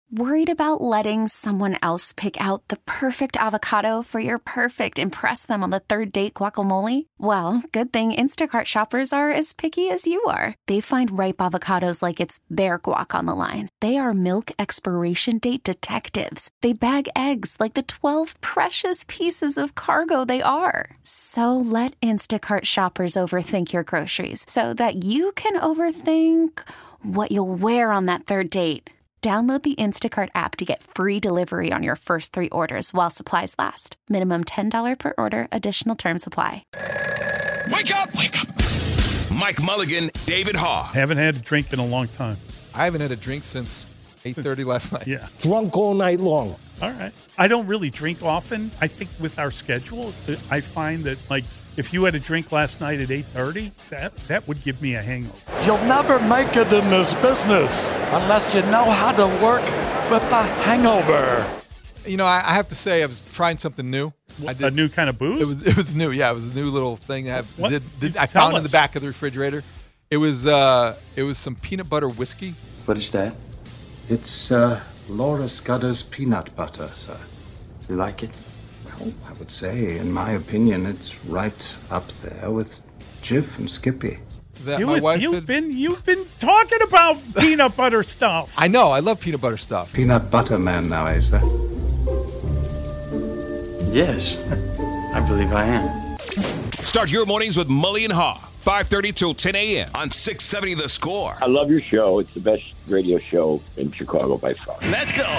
Worried about letting someone else pick out the perfect avocado for your perfect impress them on the third date guacamole? Well, good thing Instacart shoppers are as picky as you are. They find ripe avocados like it's their guac on the line. They are milk expiration date detectives. They bag eggs like the 12 precious pieces of cargo they are. So let Instacart shoppers overthink your groceries so that you can overthink what you'll wear on that third date. Download the Instacart app to get free delivery on your first 3 orders while supplies last. Minimum $10 per order. Additional terms apply. Wake up! Wake up! Mike Mulligan, David Haugh. Haven't had a drink in a long time. I haven't had a drink since 8:30 last night. Yeah. Drunk all night long. All right. I don't really drink often. I think with our schedule, I find that, like, if you had a drink last night at 8:30, that would give me a hangover. You'll never make it in this business unless you know how to work with a hangover. You know, I have to say I was trying something new. A new kind of booze? It was new. Yeah, it was a new little thing I Tell found in the us. back of the refrigerator. It was some peanut butter whiskey. What is that? It's Laura Scudder's peanut butter, sir. You like it? Well, I would say, in my opinion, it's right up there with Jif and Skippy. You've been talking about peanut butter stuff. I know. I love peanut butter stuff. Peanut butter man now, eh, sir? Yes, I believe I am. Start your mornings with Mully and Haugh. 5:30 till 10 a.m. on 670 The Score. I love your show. It's the best radio show in Chicago by far. Let's go.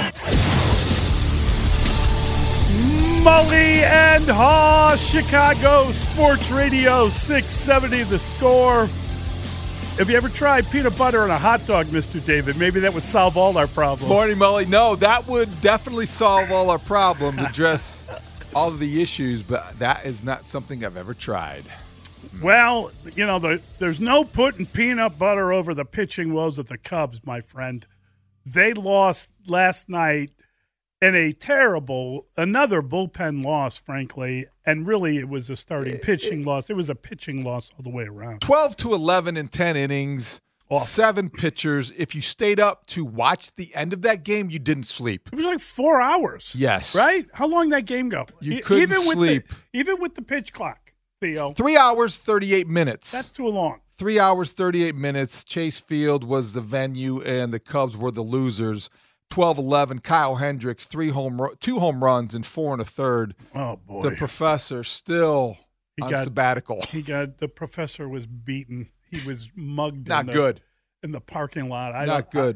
Mully and Haugh, Chicago Sports Radio 670 The Score. Have you ever tried peanut butter on a hot dog, Mr. David? Maybe that would solve all our problems. Morning, Mully. No, that would definitely solve all our problems, address all of the issues, but that is not something I've ever tried. Well, you know, there's no putting peanut butter over the pitching woes of the Cubs, my friend. They lost last night in another bullpen loss, frankly, and really it was a starting pitching loss. It was a pitching loss all the way around. 12-11 in 10 innings, 7 pitchers. If you stayed up to watch the end of that game, you didn't sleep. It was like 4 hours. Yes. Right? How long did that game go? You couldn't sleep. Even with the pitch clock, Theo. 3 hours, 38 minutes. That's too long. 3 hours, 38 minutes. Chase Field was the venue, and the Cubs were the losers. 12-11, Kyle Hendricks, 2 home runs and 4 1/3. Oh, boy. The professor still on sabbatical. The professor was beaten. He was mugged. Not good. In the parking lot. Not good.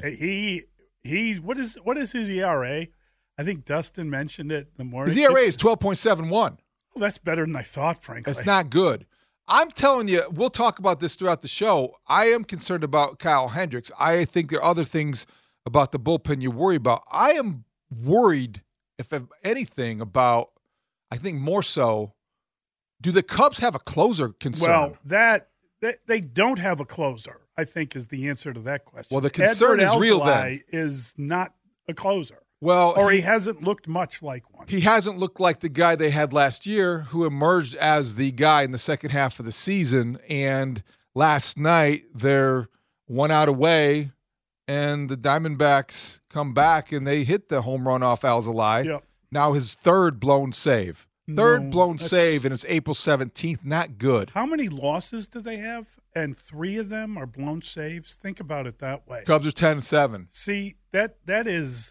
What is his ERA? I think Dustin mentioned it in the morning. His ERA is 12.71. Well, that's better than I thought, frankly. That's not good. I'm telling you, we'll talk about this throughout the show. I am concerned about Kyle Hendricks. I think there are other things about the bullpen you worry about. I am worried, if anything, about, I think more so, do the Cubs have a closer concern? Well, they don't have a closer, I think, is the answer to that question. Well, the concern is real then. Is not a closer. Well, or he hasn't looked much like one. He hasn't looked like the guy they had last year who emerged as the guy in the second half of the season. And last night, they're 1 out away, and the Diamondbacks come back, and they hit the home run off Alzolay. Yep. Now his third blown save. Save, and it's April 17th. Not good. How many losses do they have? And 3 of them are blown saves? Think about it that way. Cubs are 10-7. See, that is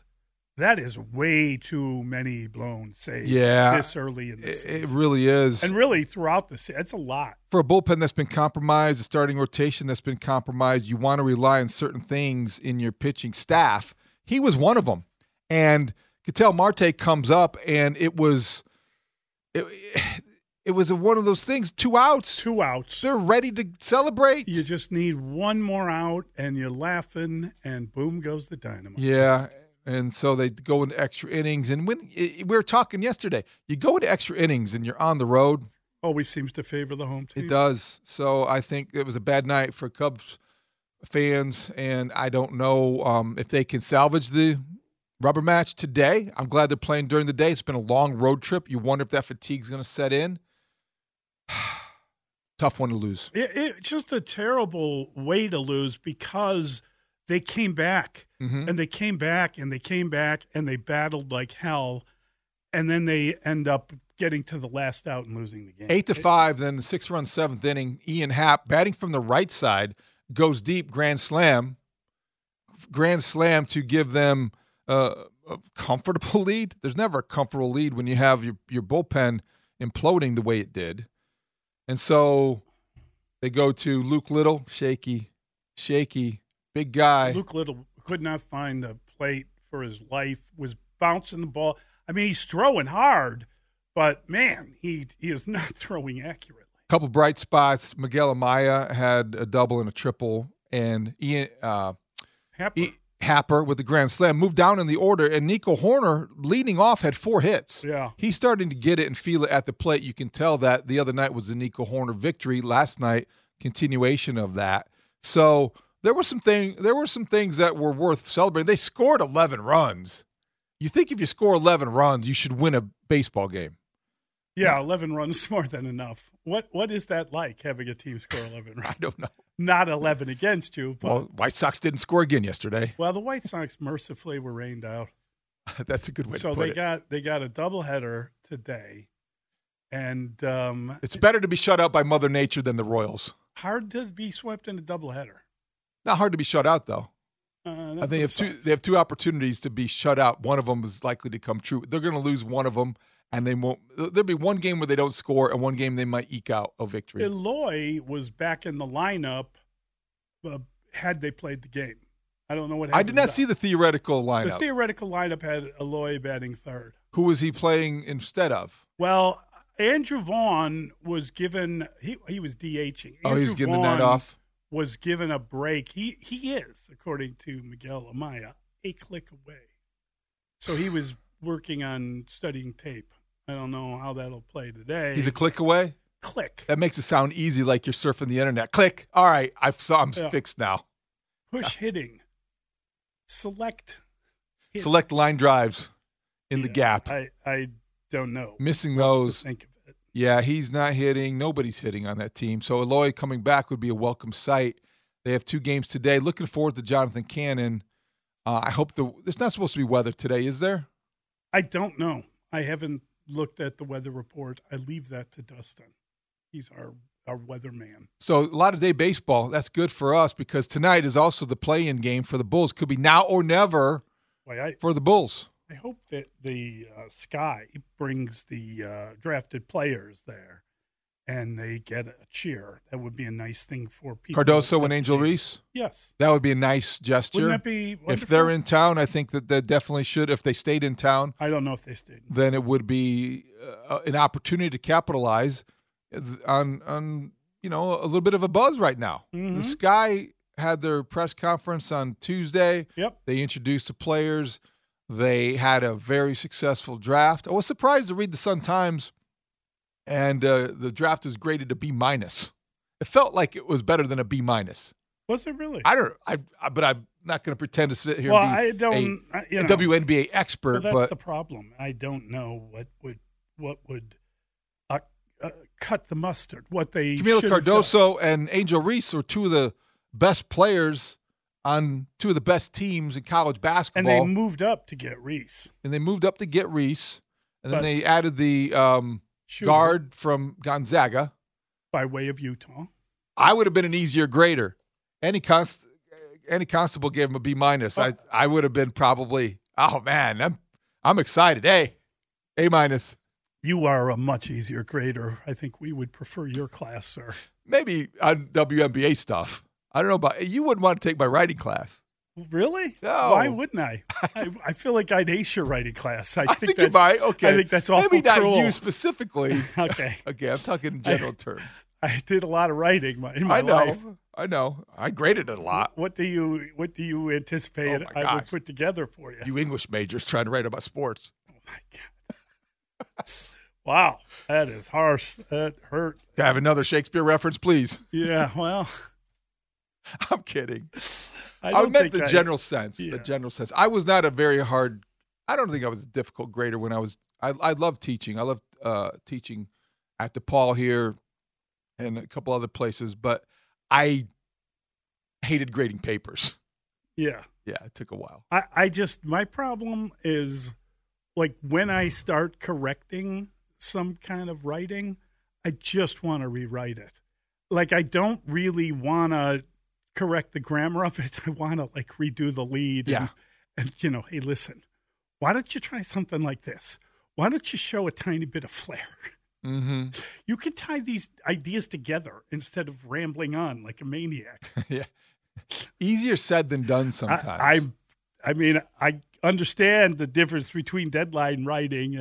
way too many blown saves this early in the season. It really is. And really throughout the season. It's a lot. For a bullpen that's been compromised, a starting rotation that's been compromised, you want to rely on certain things in your pitching staff. He was one of them. And Ketel Marte comes up, and it was one of those things, 2 outs. 2 outs. They're ready to celebrate. You just need one more out, and you're laughing, and boom goes the dynamite. Yeah. And so they go into extra innings. And when we were talking yesterday, you go into extra innings and you're on the road. Always seems to favor the home team. It does. So I think it was a bad night for Cubs fans, and I don't know if they can salvage the rubber match today. I'm glad they're playing during the day. It's been a long road trip. You wonder if that fatigue's going to set in. Tough one to lose. It's just a terrible way to lose because they came back, Mm-hmm. and they came back, and they came back, and they battled like hell, and then they end up getting to the last out and losing the game. 8-5, then the 6-run 7th inning. Ian Happ, batting from the right side, goes deep, grand slam to give them a comfortable lead. There's never a comfortable lead when you have your bullpen imploding the way it did. And so they go to Luke Little, shaky, big guy. Luke Little could not find the plate for his life, was bouncing the ball. I mean, he's throwing hard, but, man, he is not throwing accurately. Couple bright spots. Miguel Amaya had a double and a triple, and Ian Happer with the grand slam moved down in the order, and Nico Horner leading off had 4 hits. Yeah. He's starting to get it and feel it at the plate. You can tell that the other night was the Nico Horner victory. Last night, continuation of that. So there were some things that were worth celebrating. They scored 11 runs. You think if you score 11 runs, you should win a baseball game. Yeah, 11 runs is more than enough. What is that like, having a team score 11 runs? I don't know. Not 11 against you. But, Well, White Sox didn't score again yesterday. well, the White Sox mercifully were rained out. That's a good way So to put it. they got a doubleheader today. And It's better to be shut out by Mother Nature than the Royals. hard to be swept in a doubleheader. Not hard to be shut out, though. Not I think for the they have two opportunities to be shut out. One of them is likely to come true. They're going to lose one of them, and they won't. There'll be one game where they don't score, and one game they might eke out a victory. Eloy was back in the lineup had they played the game. I don't know what happened. I did not see the theoretical lineup. The theoretical lineup had Eloy batting third. Who was he playing instead of? Well, Andrew Vaughn was given he was DHing. Oh, he was Andrew getting the night Vaughn off? Was given a break. He is, according to Miguel Amaya, a click away. So he was working on studying tape. I don't know how that'll play today. He's a click away? Click. That makes it sound easy, like you're surfing the internet. Click. All right, I'm Yeah. fixed now. Push hitting. Select hit. Select line drives in the Yeah, gap. I don't know. Missing what to those. think of it. Yeah, he's not hitting. Nobody's hitting on that team. So Eloy coming back would be a welcome sight. They have 2 games today. Looking forward to Jonathan Cannon. I hope there's not supposed to be weather today, is there? I don't know. I haven't looked at the weather report. I leave that to Dustin. He's our weatherman. So a lot of day baseball. That's good for us because tonight is also the play-in game for the Bulls. Could be now or never for the Bulls. I hope that the Sky brings the drafted players there and they get a cheer. That would be a nice thing for people. Cardoso and Angel Reese? Yes. That would be a nice gesture. Wouldn't that be wonderful? If they're in town, I think that they definitely should. If they stayed in town, I don't know if they stayed. then it would be an opportunity to capitalize on a little bit of a buzz right now. Mm-hmm. The Sky had their press conference on Tuesday. Yep. They introduced the players. They had a very successful draft. I was surprised to read the Sun-Times, and the draft is graded a B-. It felt like it was better than a B-. Was it really? But I'm not going to pretend to sit here Well, and be I don't. a WNBA expert. Well, that's but the problem. I don't know what would cut the mustard. What they Camilo should have done. Cardoso and Angel Reese are 2 of the best players on 2 of the best teams in college And basketball. they moved up to get Reese. And they moved up to get Reese. And then But- they added the Shooter guard from Gonzaga. by way of Utah. I would have been an easier grader. Any constable gave him a B-. I would have been probably, oh man, I'm excited. Hey, A-. You are a much easier grader. I think we would prefer your class, sir. Maybe on WNBA stuff. I don't know about you. Wouldn't want to take my writing class. Really? No. Why wouldn't I? I feel like I'd ace your writing class. I think you might. Okay. I think that's awful Maybe not cruel. you specifically. Okay. Okay, I'm talking in general terms. I did a lot of writing in my life. I know. I graded it a lot. What do you anticipate Oh my I would gosh. put together for you? You English majors trying to write about sports. Oh my God. Wow, that is harsh. That hurt. Can I have another Shakespeare reference, please? Yeah, well, I'm kidding. I I don't meant think the general sense. Yeah. The general sense. I was not a very hard. I don't think I was a difficult grader when I was. I loved teaching. I loved teaching at DePaul here and a couple other places, but I hated grading papers. Yeah. Yeah, it took a while. My problem is, like, when I start correcting some kind of writing, I just want to rewrite it. Like, I don't really want to correct the grammar of it. I want to, like, redo the lead. Yeah. And, hey, listen, why don't you try something like this? Why don't you show a tiny bit of flair? Mm-hmm. You can tie these ideas together instead of rambling on like a maniac. Yeah. Easier said than done sometimes. I mean, I understand the difference between deadline writing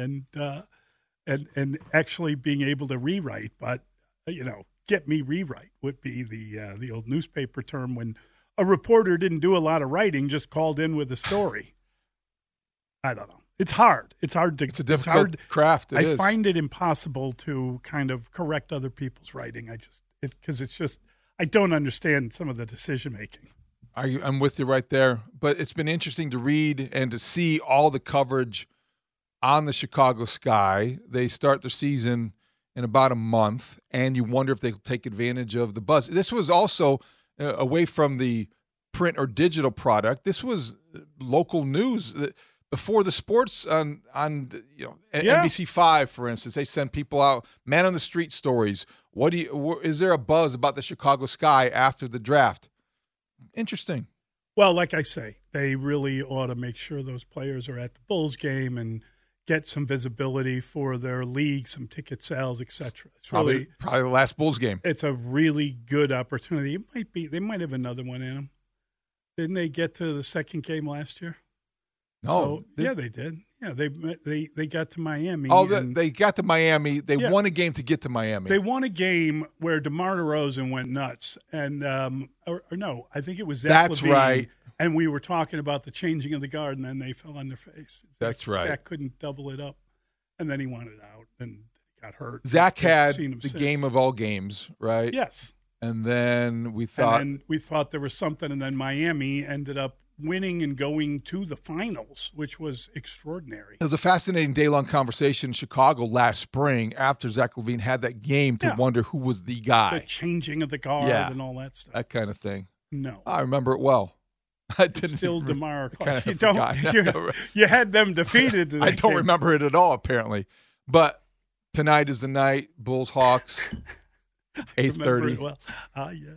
and actually being able to rewrite, but get me rewrite would be the old newspaper term when a reporter didn't do a lot of writing, just called in with a story. I don't know. It's hard. It's a difficult craft. I find it impossible to kind of correct other people's writing. I don't understand some of the decision making. I'm with you right there. But it's been interesting to read and to see all the coverage on the Chicago Sky. They start their season in about a month, and you wonder if they'll take advantage of the buzz. This was also away from the print or digital product. This was local news. Before the sports on NBC5, for instance, they send people out, man on the street stories. Is there a buzz about the Chicago Sky after the draft? Interesting. Well, like I say, they really ought to make sure those players are at the Bulls game and get some visibility for their league, some ticket sales, etc. It's probably the last Bulls game. It's a really good opportunity. They might have another one in them. Didn't they get to the second game last year? No, they did. Yeah, they got to Miami. Oh, they got to Miami. They won a game to get to Miami. They won a game where DeMar DeRozan went nuts, and I think it was Zach That's Levine, right. And we were talking about the changing of the guard, and then they fell on their face. That's right. Zach couldn't double it up, and then he wanted out and got hurt. Zach had the game of all games, right? Yes. And then we thought there was something, and then Miami ended up winning and going to the finals, which was extraordinary. It was a fascinating day-long conversation in Chicago last spring after Zach LaVine had that game to wonder who was the guy. The changing of the guard and all that stuff. That kind of thing. No. I remember it well. I didn't. Still DeMar. Kind you had them defeated. I don't remember it at all, apparently. But tonight is the night. Bulls Hawks. 8:30. Well, yes.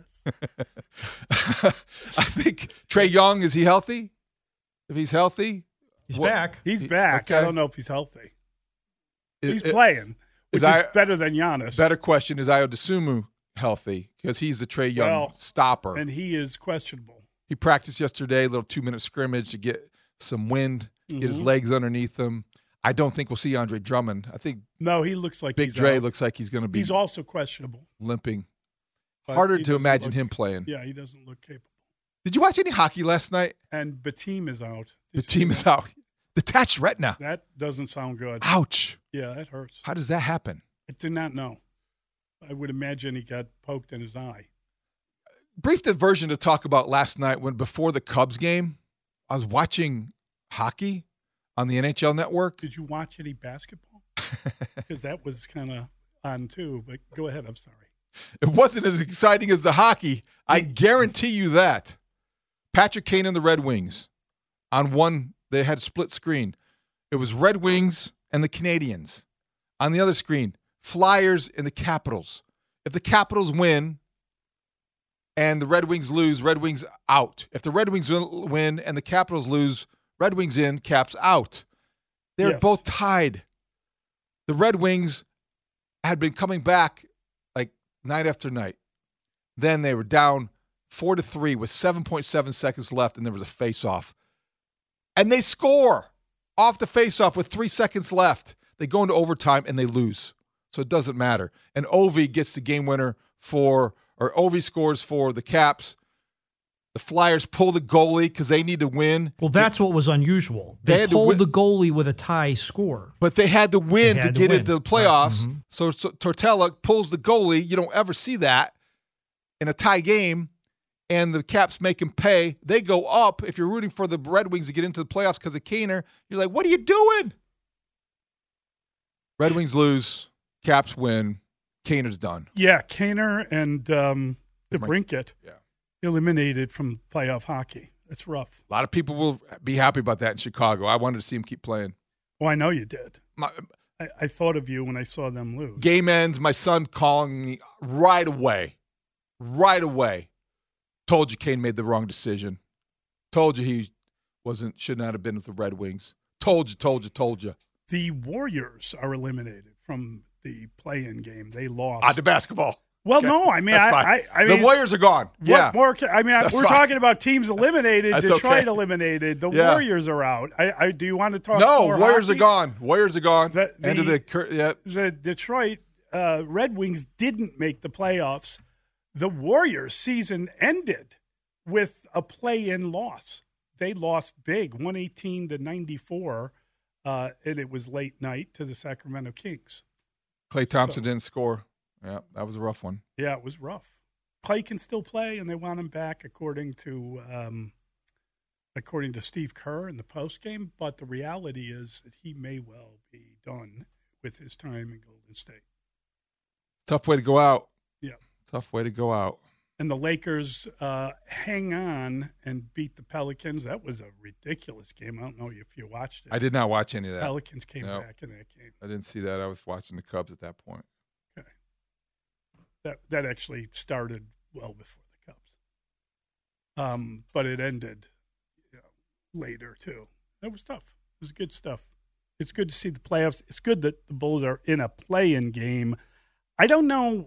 I think Trae Young, is he healthy? If he's healthy, he's back. He's back. Okay. I don't know if he's healthy. He's playing, which is better than Giannis. Better question, is Ayo Dosunmu healthy? Because he's the Trae Young stopper. And he is questionable. He practiced yesterday, a little 2-minute scrimmage to get some wind, get his legs underneath him. I don't think we'll see Andre Drummond. I think he looks like Big Dre looks like he's going to be. He's also questionable, limping. Harder to imagine him playing. Yeah, he doesn't look capable. Did you watch any hockey last night? And Batum is out. Batum is out. Detached retina. That doesn't sound good. Ouch. Yeah, that hurts. How does that happen? I do not know. I would imagine he got poked in his eye. Brief diversion to talk about last night before the Cubs game. I was watching hockey on the NHL Network. Did you watch any basketball? Because that was kind of on too. But go ahead. I'm sorry. It wasn't as exciting as the hockey. I guarantee you that. Patrick Kane and the Red Wings. On one, they had split screen. It was Red Wings and the Canadiens. On the other screen, Flyers and the Capitals. If the Capitals win and the Red Wings lose, Red Wings out. If the Red Wings win and the Capitals lose, Red Wings in, Caps out. They're both tied. The Red Wings had been coming back like night after night. Then they were down 4-3 with 7.7 seconds left, and there was a face-off. And they score off the face-off with 3 seconds left. They go into overtime, and they lose. So it doesn't matter. And Ovi gets the game winner Ovi scores for the Caps. The Flyers pull the goalie because they need to win. Well, that's what was unusual. They pulled the goalie with a tie score. But they had to win to get into the playoffs. Mm-hmm. So Tortorella pulls the goalie. You don't ever see that in a tie game. And the Caps make him pay. They go up. If you're rooting for the Red Wings to get into the playoffs because of Kaner, you're like, what are you doing? Red Wings lose. Caps win. Kaner's done. Yeah, Kaner and DeBrincat eliminated from playoff hockey. It's rough. A lot of people will be happy about that in Chicago. I wanted to see him keep playing. Oh, I know you did. I thought of you when I saw them lose. Game ends, my son calling me right away. Right away. Told you Kane made the wrong decision. Told you he should not have been with the Red Wings. Told you. The Warriors are eliminated from the play-in game. They lost. The basketball. Well, okay. No, I mean, I mean, the Warriors are gone. What more? I mean, we're talking about teams eliminated. That's Detroit okay. eliminated. The Warriors are out. Do you want to talk? No, more Warriors hockey? are gone. Warriors are gone. The Detroit Red Wings didn't make the playoffs. The Warriors' season ended with a play-in loss. They lost big, 118-94, and it was late night to the Sacramento Kings. Klay Thompson didn't score. Yeah, that was a rough one. Yeah, it was rough. Klay can still play, and they want him back, according to Steve Kerr in the postgame. But the reality is that he may well be done with his time in Golden State. Tough way to go out. Yeah, tough way to go out. And the Lakers hang on and beat the Pelicans. That was a ridiculous game. I don't know if you watched it. I did not watch any of that. Pelicans came back in that game. I didn't see that. I was watching the Cubs at that point. That actually started well before the Cubs. But it ended later, too. That was tough. It was good stuff. It's good to see the playoffs. It's good that the Bulls are in a play-in game. I don't know,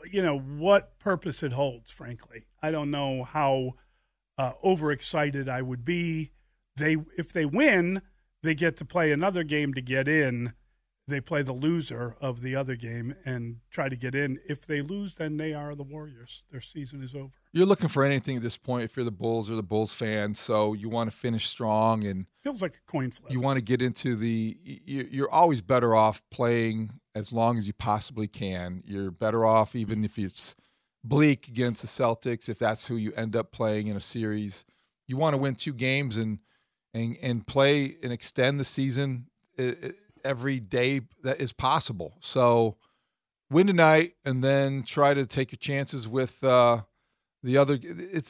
what purpose it holds, frankly. I don't know how overexcited I would be. If they win, they get to play another game to get in. They play the loser of the other game and try to get in. If they lose, then they are the Warriors. Their season is over. You're looking for anything at this point if you're the Bulls or the Bulls fan, so you want to finish strong. And feels like a coin flip. You want to get into you're always better off playing as long as you possibly can. You're better off even if it's bleak against the Celtics, if that's who you end up playing in a series. You want to win 2 games and play and extend the season every day that is possible. So win tonight and then try to take your chances with the other. If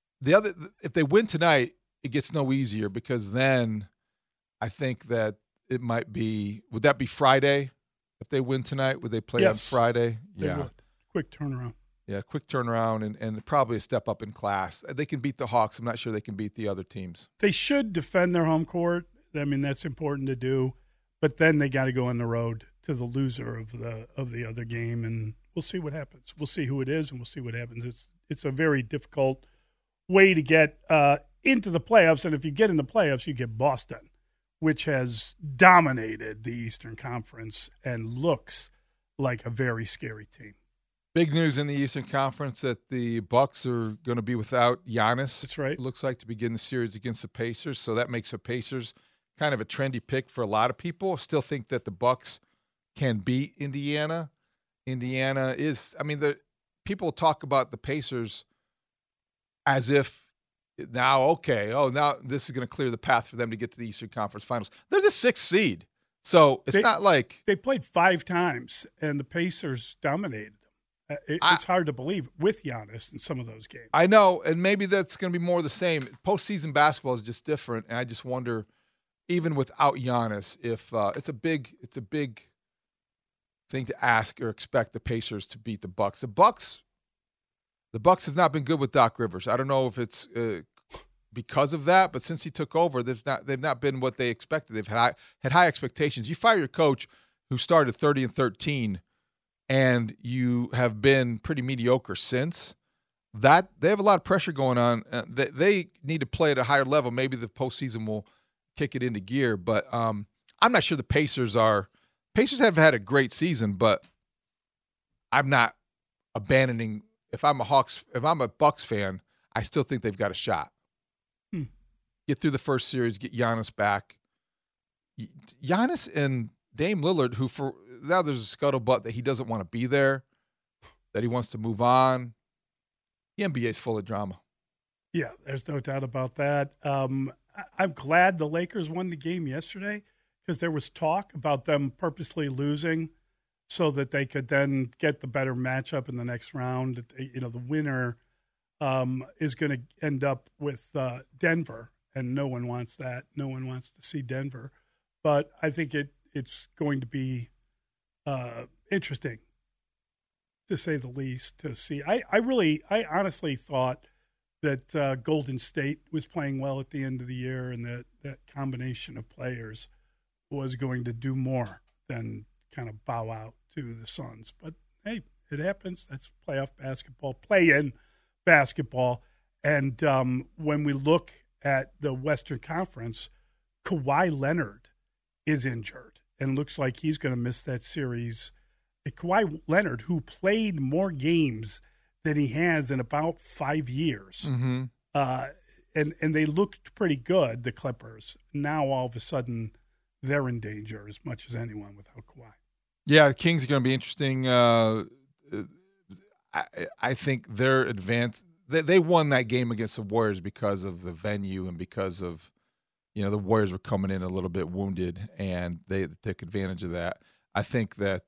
they win tonight, it gets no easier because then I think that it might be. Would that be Friday? If they win tonight, would they play on Friday? They would. Quick turnaround. Yeah, quick turnaround and probably a step up in class. They can beat the Hawks. I'm not sure they can beat the other teams. They should defend their home court. I mean, that's important to do. But then they got to go on the road to the loser of the other game, and we'll see what happens. We'll see who it is, and we'll see what happens. It's a very difficult way to get into the playoffs, and if you get in the playoffs, you get Boston, which has dominated the Eastern Conference and looks like a very scary team. Big news in the Eastern Conference that the Bucks are going to be without Giannis. That's right. It looks like to begin the series against the Pacers, so that makes the Pacers kind of a trendy pick for a lot of people. Still think that the Bucks can beat Indiana. Indiana is, the people talk about the Pacers as if now this is going to clear the path for them to get to the Eastern Conference Finals. They're the 6th seed. So it's not like they played 5 times and the Pacers dominated them. It's hard to believe with Giannis in some of those games. I know, and maybe that's going to be more of the same. Postseason basketball is just different, and I just wonder, even without Giannis, if it's a big thing to ask or expect the Pacers to beat the Bucks. The Bucks have not been good with Doc Rivers. I don't know if it's because of that, but since he took over, they've not been what they expected. They've had high expectations. You fire your coach who started 30-13, and you have been pretty mediocre since. That they have a lot of pressure going on. They need to play at a higher level. Maybe the postseason will kick it into gear, but I'm not sure the Pacers have had a great season, but I'm not abandoning. If I'm a Bucks fan, I still think they've got a shot. Get through the first series, get Giannis back. Giannis and Dame Lillard, who for now there's a scuttlebutt that he doesn't want to be there, that he wants to move on. The NBA is full of drama. Yeah, there's no doubt about that. I'm glad the Lakers won the game yesterday because there was talk about them purposely losing so that they could then get the better matchup in the next round. The winner is going to end up with Denver, and no one wants that. No one wants to see Denver. But I think it's going to be interesting, to say the least, to see. I honestly thought that Golden State was playing well at the end of the year, and that combination of players was going to do more than kind of bow out to the Suns. But, hey, it happens. That's playoff basketball, play-in basketball. And when we look at the Western Conference, Kawhi Leonard is injured and looks like he's going to miss that series. Kawhi Leonard, who played more games than he has in about 5 years, and they looked pretty good, the Clippers. Now, all of a sudden, they're in danger as much as anyone without Kawhi. Yeah, the Kings are going to be interesting. I think they're advanced. They won that game against the Warriors because of the venue and because of, the Warriors were coming in a little bit wounded, and they took advantage of that. I think that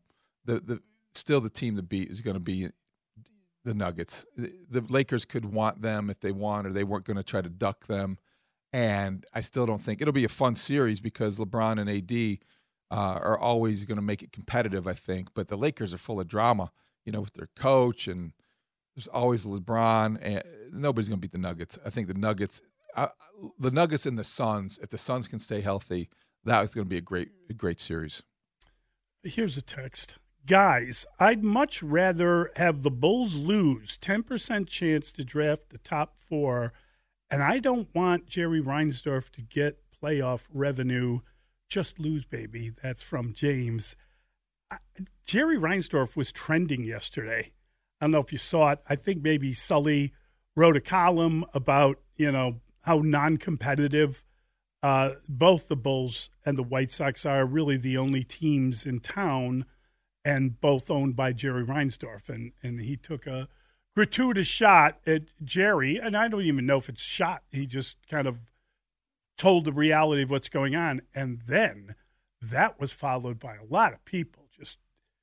still the team to beat is going to be the Nuggets. The Lakers could want them if they want, or they weren't going to try to duck them. And I still don't think it'll be a fun series because LeBron and AD are always going to make it competitive, I think. But the Lakers are full of drama, with their coach, and there's always LeBron, and nobody's going to beat the Nuggets. I think the Nuggets and the Suns, if the Suns can stay healthy, that is going to be a great series. Here's a text. Guys, I'd much rather have the Bulls lose 10% chance to draft the top 4, and I don't want Jerry Reinsdorf to get playoff revenue. Just lose, baby. That's from James. Jerry Reinsdorf was trending yesterday. I don't know if you saw it. I think maybe Sully wrote a column about, how non-competitive both the Bulls and the White Sox are, really the only teams in town, and both owned by Jerry Reinsdorf. And he took a gratuitous shot at Jerry, and I don't even know if it's shot. He just kind of told the reality of what's going on. And then that was followed by a lot of people just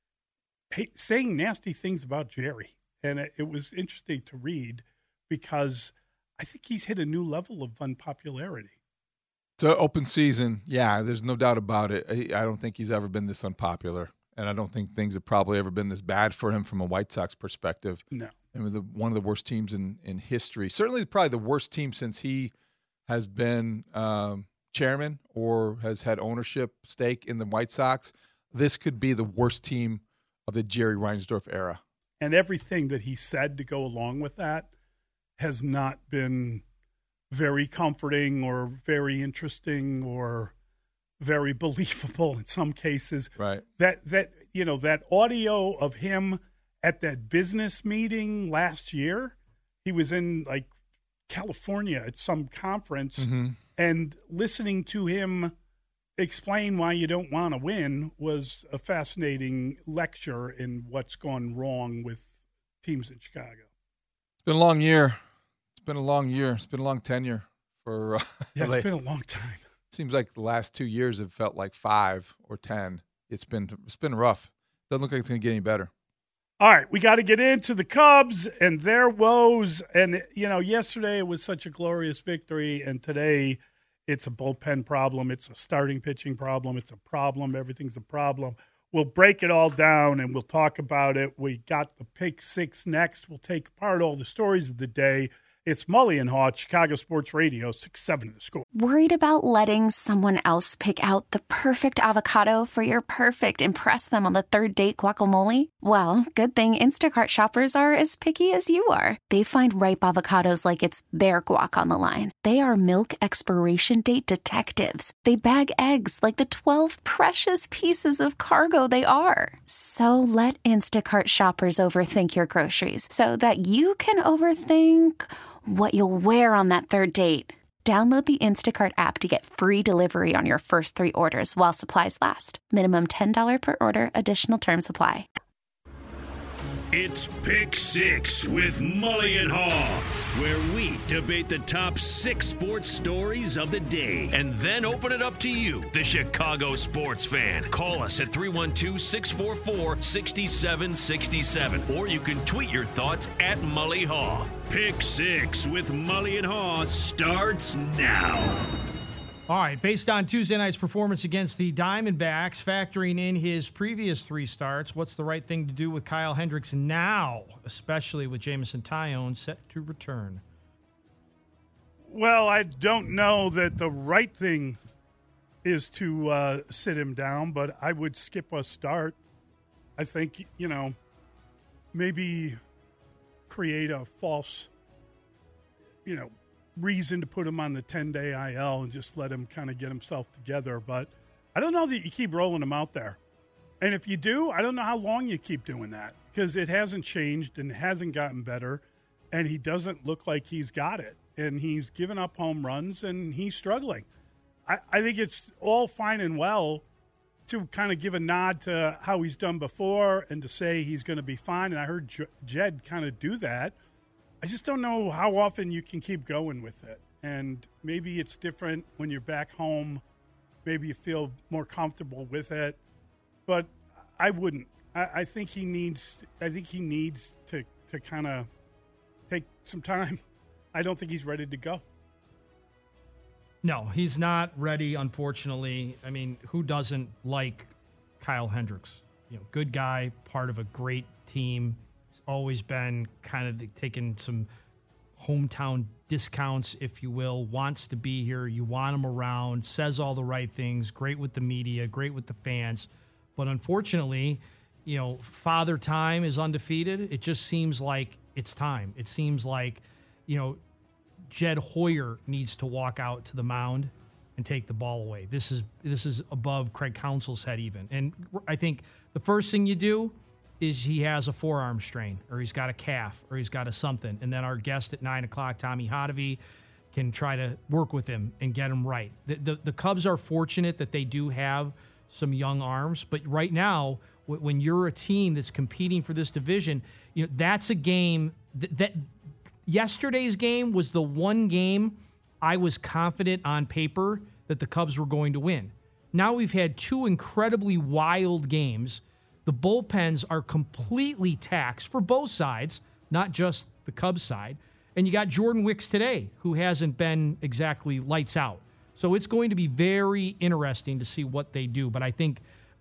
saying nasty things about Jerry. And it was interesting to read because I think he's hit a new level of unpopularity. It's an open season. Yeah, there's no doubt about it. I don't think he's ever been this unpopular. And I don't think things have probably ever been this bad for him from a White Sox perspective. No. And with one of the worst teams in history. Certainly probably the worst team since he has been chairman or has had ownership stake in the White Sox. This could be the worst team of the Jerry Reinsdorf era. And everything that he said to go along with that has not been very comforting or very interesting or very believable in some cases. Right. That audio of him at that business meeting last year, he was in like California at some conference, and listening to him explain why you don't want to win was a fascinating lecture in what's gone wrong with teams in Chicago. It's been a long year. It's been a long tenure for it's been a long time. Seems like the last 2 years have felt like 5 or 10. It's been rough. Doesn't look like it's going to get any better. All right, we got to get into the Cubs and their woes. And, yesterday it was such a glorious victory, and today it's a bullpen problem. It's a starting pitching problem. It's a problem. Everything's a problem. We'll break it all down, and we'll talk about it. We got the Pick Six next. We'll take apart all the stories of the day. It's Mully and Haw, Chicago Sports Radio, 670 The Score. Worried about letting someone else pick out the perfect avocado for your perfect impress them on the third date guacamole? Well, good thing Instacart shoppers are as picky as you are. They find ripe avocados like it's their guac on the line. They are milk expiration date detectives. They bag eggs like the 12 precious pieces of cargo they are. So let Instacart shoppers overthink your groceries so that you can overthink what you'll wear on that third date. Download the Instacart app to get free delivery on your first 3 orders while supplies last. Minimum $10 per order. Additional terms apply. It's Pick Six with Mully and Haw, where we debate the top 6 sports stories of the day and then open it up to you, the Chicago sports fan. Call us at 312-644-6767, or you can tweet your thoughts at Mully Haw. Pick Six with Mully and Haw starts now. All right, based on Tuesday night's performance against the Diamondbacks, factoring in his previous 3 starts, what's the right thing to do with Kyle Hendricks now, especially with Jameson Taillon set to return? Well, I don't know that the right thing is to sit him down, but I would skip a start. I think, maybe create a false, reason to put him on the 10-day IL and just let him kind of get himself together. But I don't know that you keep rolling him out there. And if you do, I don't know how long you keep doing that, because it hasn't changed and it hasn't gotten better, and he doesn't look like he's got it. And he's given up home runs, and he's struggling. I think it's all fine and well to kind of give a nod to how he's done before and to say he's going to be fine. And I heard Jed kind of do that. I just don't know how often you can keep going with it. And maybe it's different when you're back home. Maybe you feel more comfortable with it. But I wouldn't. I think he needs to kind of take some time. I don't think he's ready to go. No, he's not ready, unfortunately. I mean, who doesn't like Kyle Hendricks? Good guy, part of a great team. Always been kind of taking some hometown discounts, if you will, wants to be here. You want him around, says all the right things, great with the media, great with the fans. But unfortunately, Father Time is undefeated. It just seems like it's time. It seems like, Jed Hoyer needs to walk out to the mound and take the ball away. This is above Craig Counsell's head even. And I think the first thing you do is he has a forearm strain, or he's got a calf, or he's got a something. And then our guest at 9 o'clock, Tommy Hotovy, can try to work with him and get him right. The Cubs are fortunate that they do have some young arms, but right now, when you're a team that's competing for this division, that's a game that yesterday's game was the one game I was confident on paper that the Cubs were going to win. Now we've had 2 incredibly wild games. The bullpens are completely taxed for both sides, not just the Cubs side. And you got Jordan Wicks today, who hasn't been exactly lights out. So it's going to be very interesting to see what they do. But I think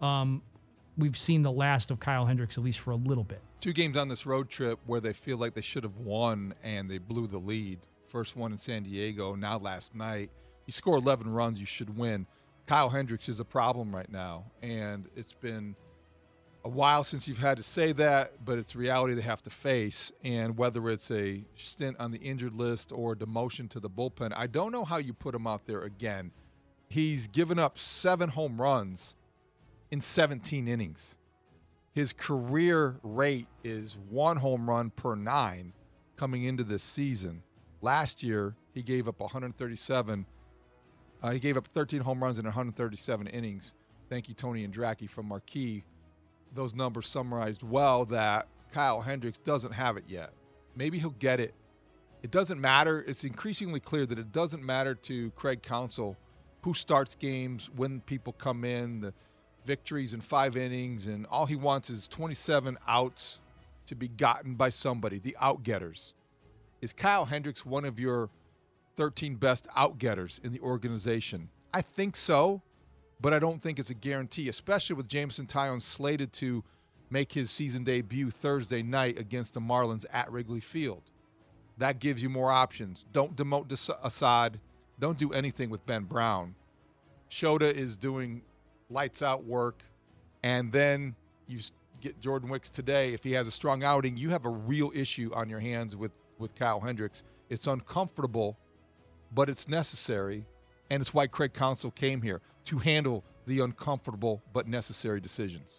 we've seen the last of Kyle Hendricks, at least for a little bit. 2 games on this road trip where they feel like they should have won and they blew the lead. First one in San Diego, now last night. You score 11 runs, you should win. Kyle Hendricks is a problem right now, and it's been a while since you've had to say that, but it's a reality they have to face. And whether it's a stint on the injured list or a demotion to the bullpen, I don't know how you put him out there again. He's given up 7 home runs in 17 innings. His career rate is 1 home run per 9 coming into this season. Last year, he gave up 137. He gave up 13 home runs in 137 innings. Thank you, Tony Andracki from Marquee. Those numbers summarized well that Kyle Hendricks doesn't have it yet. Maybe he'll get it. It doesn't matter. It's increasingly clear that it doesn't matter to Craig Counsell who starts games, when people come in, the victories in 5 innings, and all he wants is 27 outs to be gotten by somebody, the out-getters. Is Kyle Hendricks one of your 13 best out-getters in the organization? I think so, but I don't think it's a guarantee, especially with Jameson Taillon slated to make his season debut Thursday night against the Marlins at Wrigley Field. That gives you more options. Don't demote Assad. Don't do anything with Ben Brown. Shota is doing lights-out work, and then you get Jordan Wicks today. If he has a strong outing, you have a real issue on your hands with Kyle Hendricks. It's uncomfortable, but it's necessary, and it's why Craig Counsell came here, to handle the uncomfortable but necessary decisions.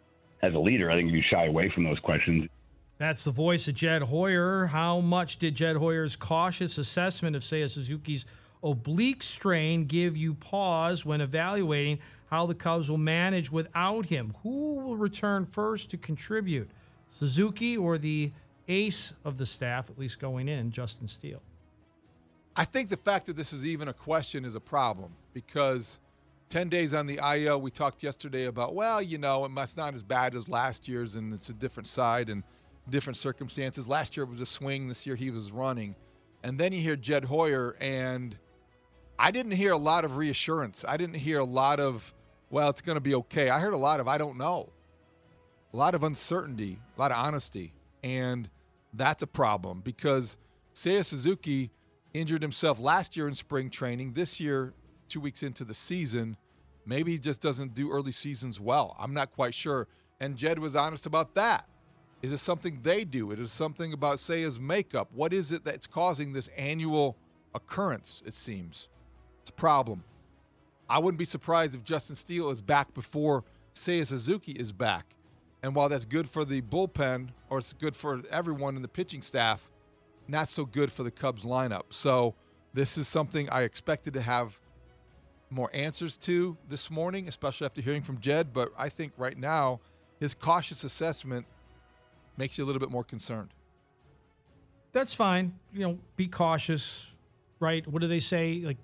As a leader, I think you shy away from those questions. That's the voice of Jed Hoyer. How much did Jed Hoyer's cautious assessment of Seiya Suzuki's oblique strain give you pause when evaluating how the Cubs will manage without him? Who will return first to contribute? Suzuki or the ace of the staff, at least going in, Justin Steele? I think the fact that this is even a question is a problem because 10 days on the IL, we talked yesterday about, it's not as bad as last year's and it's a different side and different circumstances. Last year it was a swing. This year he was running. And then you hear Jed Hoyer, and I didn't hear a lot of reassurance. I didn't hear a lot of, it's going to be okay. I heard a lot of, I don't know. A lot of uncertainty, a lot of honesty. And that's a problem because Seiya Suzuki injured himself last year in spring training. This year, 2 weeks into the season, maybe he just doesn't do early seasons well. I'm not quite sure. And Jed was honest about that. Is it something they do? It is something about Seiya's makeup. What is it that's causing this annual occurrence, it seems? It's a problem. I wouldn't be surprised if Justin Steele is back before Seiya Suzuki is back. And while that's good for the bullpen, or it's good for everyone in the pitching staff, not so good for the Cubs lineup. So this is something I expected to have more answers to this morning, especially after hearing from Jed. But I think right now his cautious assessment makes you a little bit more concerned. That's fine. Be cautious, right? What do they say? Like,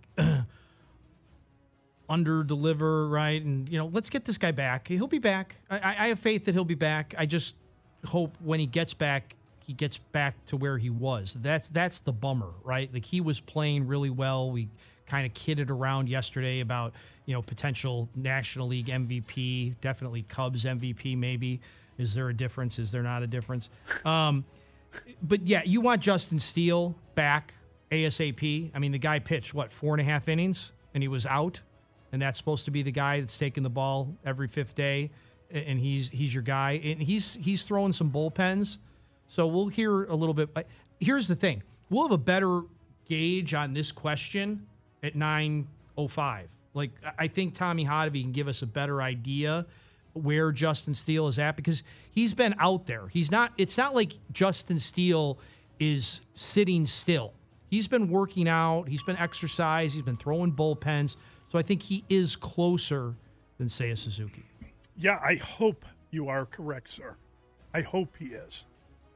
under-deliver, right? And, let's get this guy back. He'll be back. I have faith that he'll be back. I just hope when he gets back to where he was. That's the bummer, right? Like, he was playing really well. We kind of kidded around yesterday about, potential National League MVP, definitely Cubs MVP maybe. Is there a difference? Is there not a difference? But, yeah, you want Justin Steele back ASAP. I mean, the guy pitched, 4.5 innings, and he was out, and that's supposed to be the guy that's taking the ball every fifth day, and he's your guy. And he's throwing some bullpens, so we'll hear a little bit. Here's the thing. We'll have a better gauge on this question at 9:05. Like, I think Tommy Hotovy can give us a better idea where Justin Steele is at because he's been out there. It's not like Justin Steele is sitting still. He's been working out. He's been exercising. He's been throwing bullpens. So I think he is closer than Seiya Suzuki. Yeah, I hope you are correct, sir. I hope he is.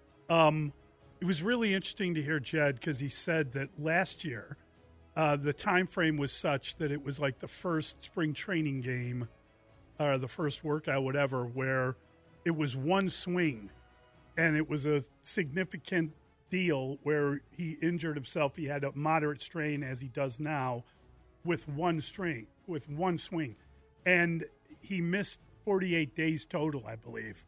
It was really interesting to hear Jed because he said that last year the time frame was such that it was like the first spring training game or the first workout, whatever, where it was one swing, and it was a significant deal where he injured himself. He had a moderate strain, as he does now, with one swing. And he missed 48 days total, I believe.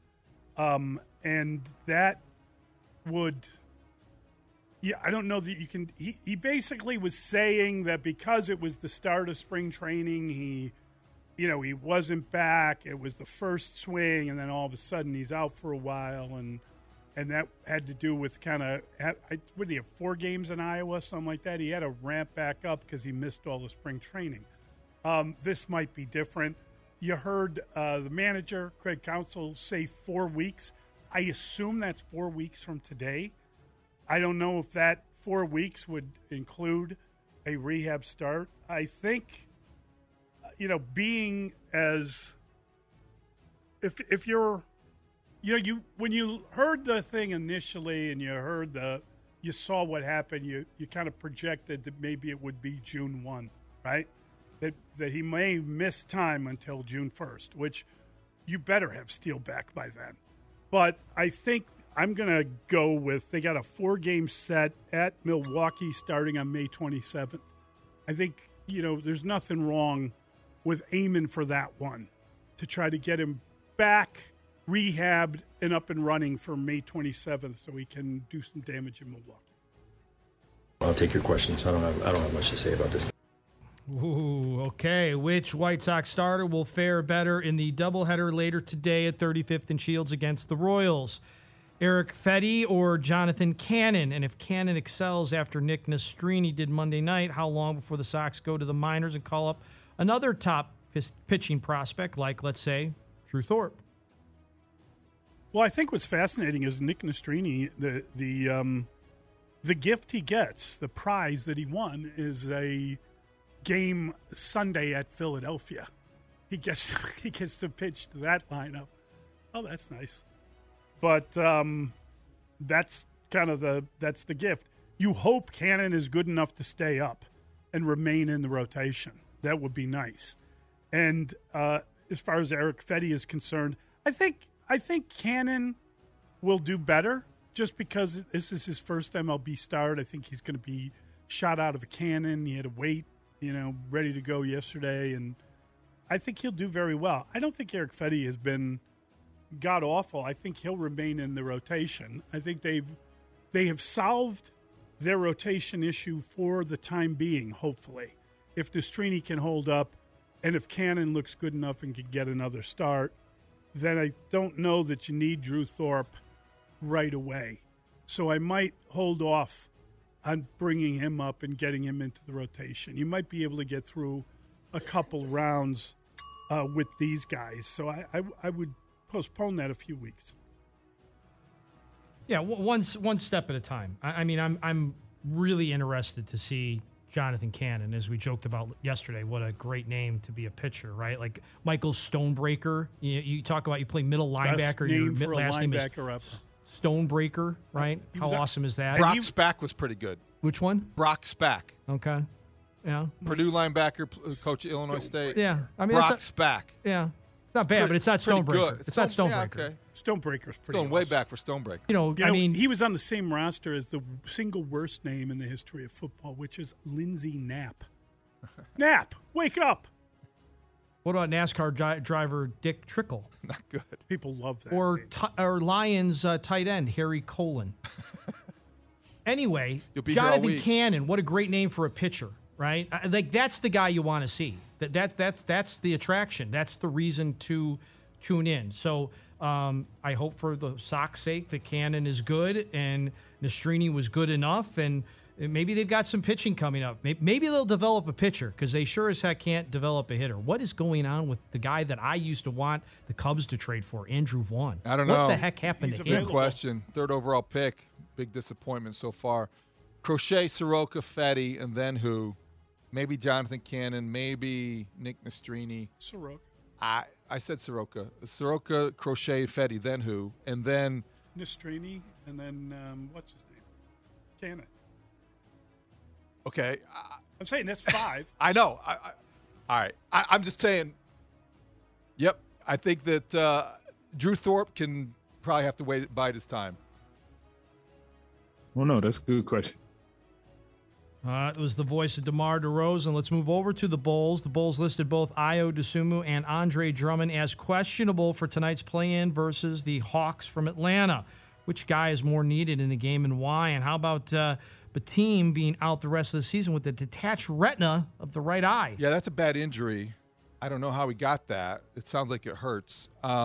And that would... Yeah, I don't know that you can... He basically was saying that because it was the start of spring training, he wasn't back. It was the first swing, and then all of a sudden he's out for a while, and that had to do with kind of, what did he have, 4 games in Iowa, something like that? He had to ramp back up because he missed all the spring training. This might be different. You heard the manager, Craig Counsell, say 4 weeks. I assume that's 4 weeks from today. I don't know if that 4 weeks would include a rehab start. I think, being as if you're, when you heard the thing initially and you saw what happened, you kind of projected that maybe it would be June 1, right? That he may miss time until June 1st, which you better have Steele back by then. But I think I'm going to go with, they got a 4-game set at Milwaukee starting on May 27th. I think, there's nothing wrong with aiming for that one to try to get him back, rehabbed, and up and running for May 27th so he can do some damage in Milwaukee. I'll take your questions. I don't have much to say about this. Ooh, okay. Which White Sox starter will fare better in the doubleheader later today at 35th and Shields against the Royals? Eric Fedde or Jonathan Cannon? And if Cannon excels after Nick Nastrini did Monday night, how long before the Sox go to the minors and call up another top pitching prospect like, let's say, Drew Thorpe? Well, I think what's fascinating is Nick Nastrini, the gift he gets, the prize that he won, is a game Sunday at Philadelphia. He gets to pitch to that lineup. Oh, that's nice. But that's kind of that's the gift. You hope Cannon is good enough to stay up and remain in the rotation. That would be nice. And as far as Eric Fetty is concerned, I think Cannon will do better just because this is his first MLB start. I think he's going to be shot out of a cannon. He had to wait, ready to go yesterday, and I think he'll do very well. I don't think Eric Fetty has been god-awful. I think he'll remain in the rotation. I think they have solved their rotation issue for the time being, hopefully. If Nastrini can hold up and if Cannon looks good enough and can get another start, then I don't know that you need Drew Thorpe right away. So I might hold off on bringing him up and getting him into the rotation. You might be able to get through a couple rounds with these guys. So I would postpone that a few weeks. Yeah, one step at a time. I mean, I'm really interested to see Jonathan Cannon, as we joked about yesterday. What a great name to be a pitcher, right? Like Michael Stonebreaker. You talk about you play middle linebacker. Your last name is ever. Stonebreaker, right? How awesome is that? Brock Spack was pretty good. Which one? Brock Spack. Okay. Yeah. Purdue linebacker, coach at Illinois State. Yeah. I mean, Brock Spack. Yeah. It's not bad, but it's not Stonebreaker. It's not Stonebreaker. Yeah, okay. Stonebreaker's pretty going way back for Stonebreaker. I mean, he was on the same roster as the single worst name in the history of football, which is Lindsey Knapp. Knapp, wake up! What about NASCAR driver Dick Trickle? Not good. People love that. Or Lions tight end Harry Colon. Anyway, You'll be Jonathan Cannon. What a great name for a pitcher, right? Like that's the guy you want to see. That's the attraction. That's the reason to tune in. So I hope for the Sox sake that Cannon is good and Nastrini was good enough, and maybe they've got some pitching coming up. Maybe they'll develop a pitcher because they sure as heck can't develop a hitter. What is going on with the guy that I used to want the Cubs to trade for, Andrew Vaughn? I don't know. What the heck happened to him? Good question. Third overall pick. Big disappointment so far. Crochet, Soroka, Fetty, and then who? Maybe Jonathan Cannon, maybe Nick Nastrini. Soroka. I said Soroka. Soroka, Crochet, Fetty, then who? And then Nastrini, and then what's his name? Cannon. Okay. I'm saying that's 5. I know. All right. I'm just saying, yep, I think that Drew Thorpe can probably have to bide his time. Well, no, that's a good question. It was the voice of DeMar DeRozan. Let's move over to the Bulls. The Bulls listed both Ayo Dosunmu and Andre Drummond as questionable for tonight's play-in versus the Hawks from Atlanta. Which guy is more needed in the game and why? And how about Batum being out the rest of the season with the detached retina of the right eye? Yeah, that's a bad injury. I don't know how he got that. It sounds like it hurts.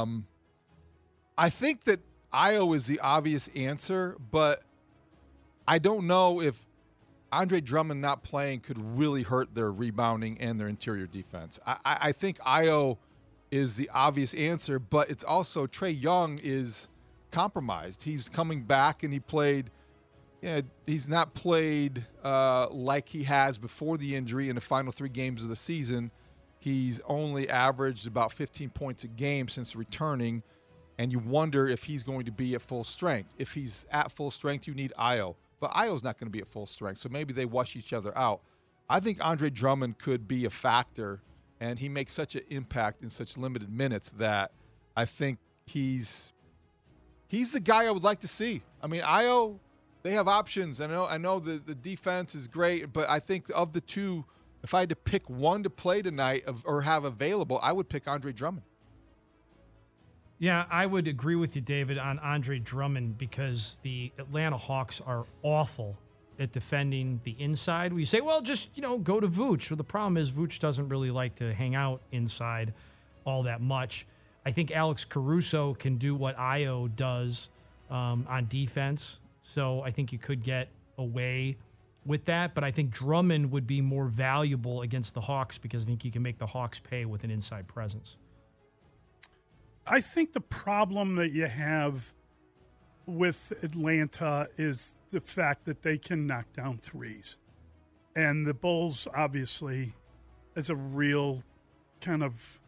I think that Ayo is the obvious answer, but I don't know if Andre Drummond not playing could really hurt their rebounding and their interior defense. I think Ayo is the obvious answer, but it's also Trae Young is compromised. He's coming back and he played. He's not played like he has before the injury in the final 3 games of the season. He's only averaged about 15 points a game since returning, and you wonder if he's going to be at full strength. If he's at full strength, you need Ayo. But Ayo's not going to be at full strength, so maybe they wash each other out. I think Andre Drummond could be a factor, and he makes such an impact in such limited minutes that I think he's the guy I would like to see. I mean, Ayo, they have options. I know the defense is great, but I think of the two, if I had to pick one to play tonight or have available, I would pick Andre Drummond. Yeah, I would agree with you, David, on Andre Drummond because the Atlanta Hawks are awful at defending the inside. We say, well, just, go to Vooch. Well, the problem is Vooch doesn't really like to hang out inside all that much. I think Alex Caruso can do what Ayo does on defense, so I think you could get away with that. But I think Drummond would be more valuable against the Hawks because I think you can make the Hawks pay with an inside presence. I think the problem that you have with Atlanta is the fact that they can knock down threes. And the Bulls, obviously, as a real kind of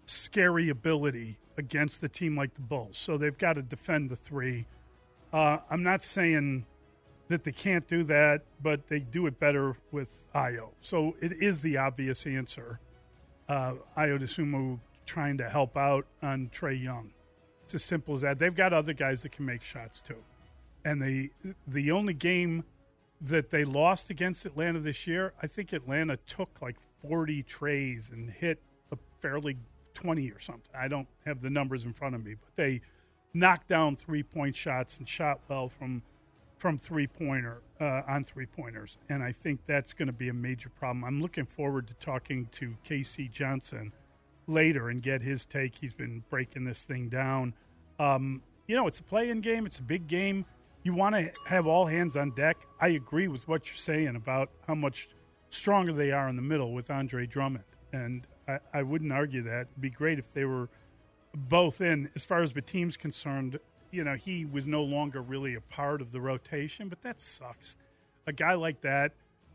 scary ability against a team like the Bulls. So they've got to defend the three. I'm not saying that they can't do that, but they do it better with Ayo. So it is the obvious answer. Ayo Dosunmu trying to help out on Trae Young. It's as simple as that. They've got other guys that can make shots too. And the only game that they lost against Atlanta this year, I think Atlanta took like 40 trays and hit a fairly 20 or something. I don't have the numbers in front of me, but they knocked down 3-point shots and shot well from three-pointer on three-pointers. And I think that's going to be a major problem. I'm looking forward to talking to K.C. Johnson later and get his take. He's been breaking this thing down. It's a play-in game. It's a big game. You want to have all hands on deck. I agree with what you're saying about how much stronger they are in the middle with Andre Drummond. And I wouldn't argue that. It'd be great if they were both in. As far as the team's concerned, he was no longer really a part of the rotation, but that sucks. A guy like that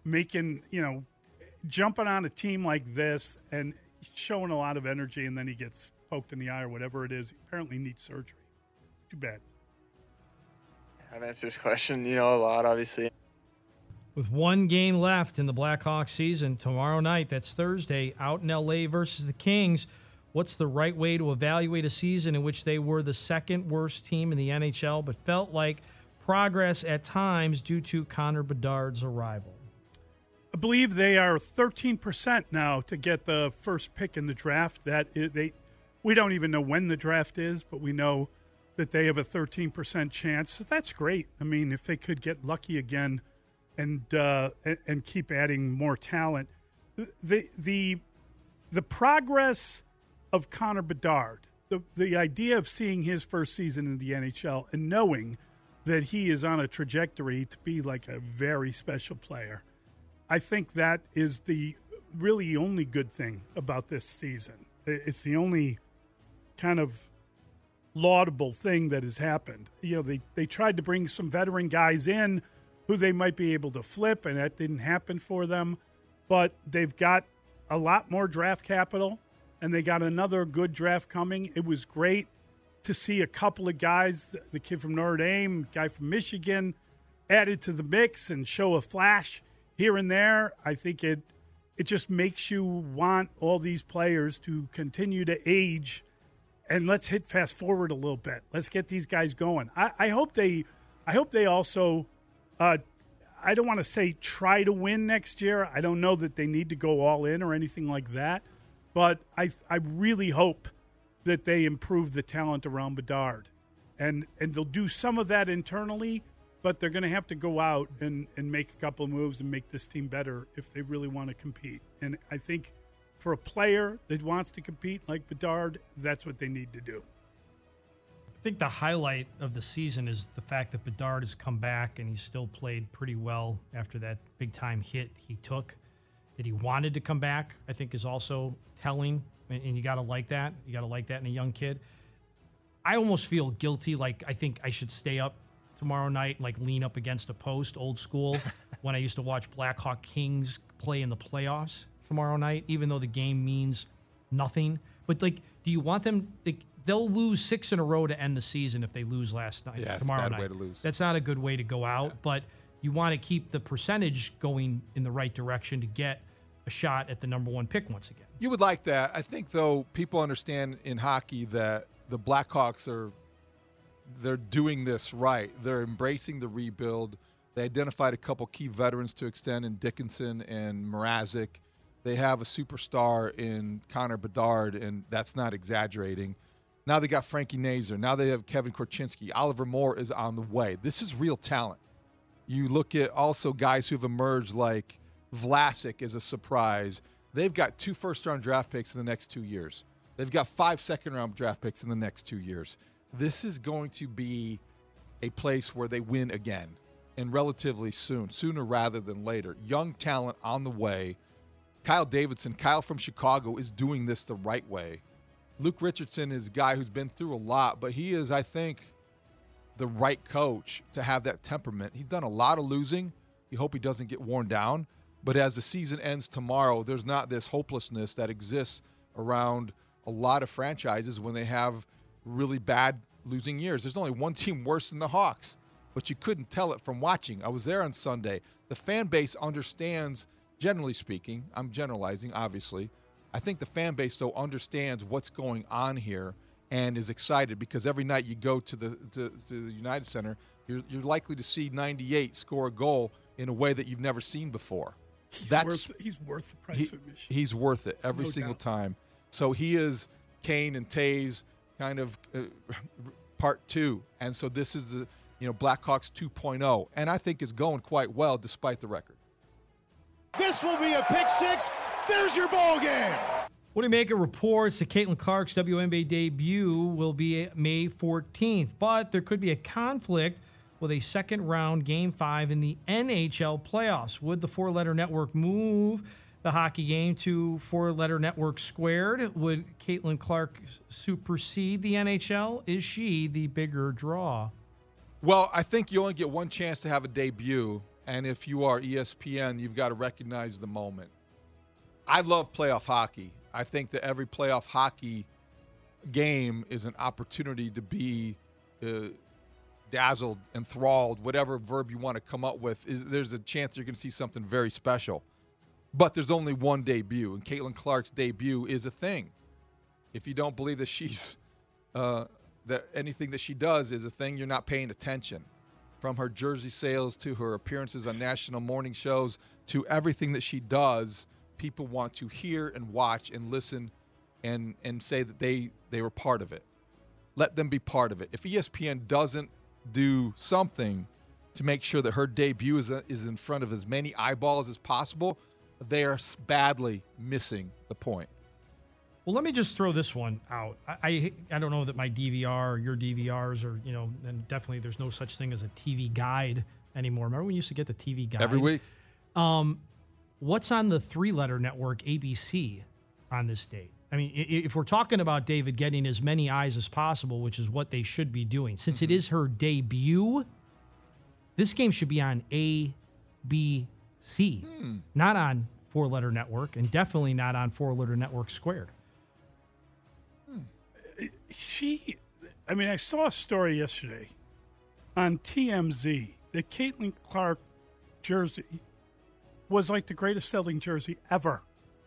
jumping on a team like this and showing a lot of energy, and then he gets poked in the eye or whatever it is. He apparently needs surgery. Too bad. I've answered this question, a lot, obviously. With one game left in the Blackhawks season, tomorrow night, that's Thursday, out in L.A. versus the Kings, what's the right way to evaluate a season in which they were the second worst team in the NHL but felt like progress at times due to Connor Bedard's arrival? I believe they are 13% now to get the first pick in the draft. We don't even know when the draft is, but we know that they have a 13% chance. So that's great. I mean, if they could get lucky again and keep adding more talent, the progress of Connor Bedard, the idea of seeing his first season in the NHL and knowing that he is on a trajectory to be like a very special player, I think that is the really only good thing about this season. It's the only kind of laudable thing that has happened. They tried to bring some veteran guys in who they might be able to flip, and that didn't happen for them. But they've got a lot more draft capital, and they got another good draft coming. It was great to see a couple of guys, the kid from Notre Dame, guy from Michigan, added to the mix and show a flash here and there. I think it just makes you want all these players to continue to age. And let's hit fast forward a little bit. Let's get these guys going. I hope they also, I don't want to say try to win next year. I don't know that they need to go all in or anything like that. But I really hope that they improve the talent around Bedard. And they'll do some of that internally, but they're going to have to go out and make a couple of moves and make this team better if they really want to compete. And I think for a player that wants to compete like Bedard, that's what they need to do. I think the highlight of the season is the fact that Bedard has come back and he still played pretty well after that big-time hit he took. That he wanted to come back, I think, is also telling, and you got to like that. You got to like that in a young kid. I almost feel guilty, like I think I should stay up tomorrow night and like lean up against a post, old school, when I used to watch Blackhawk Kings play in the playoffs tomorrow night, even though the game means nothing. But like, do you want them? They'll lose 6 in a row to end the season if they lose last night. Yeah, tomorrow it's a bad night. way to lose. That's not a good way to go out. But you want to keep the percentage going in the right direction to get a shot at the number 1 pick once again. You would like that. I think, though, people understand in hockey that the Blackhawks they're doing this right. They're embracing the rebuild. They identified a couple key veterans to extend in Dickinson and Mrazek. They have a superstar in Connor Bedard, and that's not exaggerating. Now they got Frankie Nazar. Now they have Kevin Korchinski. Oliver Moore is on the way. This is real talent. You look at also guys who have emerged like Vlasic as a surprise. They've got 2 first-round draft picks in the next 2 years. They've got 5 second-round draft picks in the next 2 years. This is going to be a place where they win again, and relatively soon, sooner rather than later. Young talent on the way. Kyle Davidson, Kyle from Chicago, is doing this the right way. Luke Richardson is a guy who's been through a lot, but he is, I think, the right coach to have that temperament. He's done a lot of losing. You hope he doesn't get worn down. But as the season ends tomorrow, there's not this hopelessness that exists around a lot of franchises when they have really bad losing years. There's only one team worse than the Hawks, but you couldn't tell it from watching. I was there on Sunday. The fan base understands, generally speaking, I'm generalizing, obviously. I think the fan base, though, understands what's going on here and is excited because every night you go to the United Center, you're likely to see 98 score a goal in a way that you've never seen before. He's worth the price of admission. He's worth it every single time. So he is Kane and Tays kind of part 2. And so this is the Blackhawks 2.0. And I think it's going quite well despite the record. This will be a pick 6. There's your ball game. What do you make of reports that Caitlin Clark's WNBA debut will be May 14th, but there could be a conflict with a second-round Game 5 in the NHL playoffs. Would the four-letter network move the hockey game to four-letter network squared? Would Caitlin Clark supersede the NHL? Is she the bigger draw? Well, I think you only get one chance to have a debut, and if you are ESPN, you've got to recognize the moment. I love playoff hockey. I think that every playoff hockey game is an opportunity to be dazzled, enthralled, whatever verb you want to come up with. There's a chance you're going to see something very special. But there's only one debut, and Caitlin Clark's debut is a thing. If you don't believe that she's that anything that she does is a thing, you're not paying attention. From her jersey sales to her appearances on national morning shows to everything that she does, people want to hear and watch and listen and say that they were part of it. Let them be part of it. If ESPN doesn't do something to make sure that her debut is in front of as many eyeballs as possible, they are badly missing the point. Well, let me just throw this one out. I don't know that my DVR or your DVRs are, and definitely there's no such thing as a TV guide anymore. Remember when we used to get the TV guide? Every week. What's on the three-letter network ABC on this date? I mean, if we're talking about David getting as many eyes as possible, which is what they should be doing, since it is her debut, this game should be on ABC, not on four-letter network, and definitely not on four-letter network squared. I saw a story yesterday on TMZ that Caitlin Clark jersey was like the greatest selling jersey ever.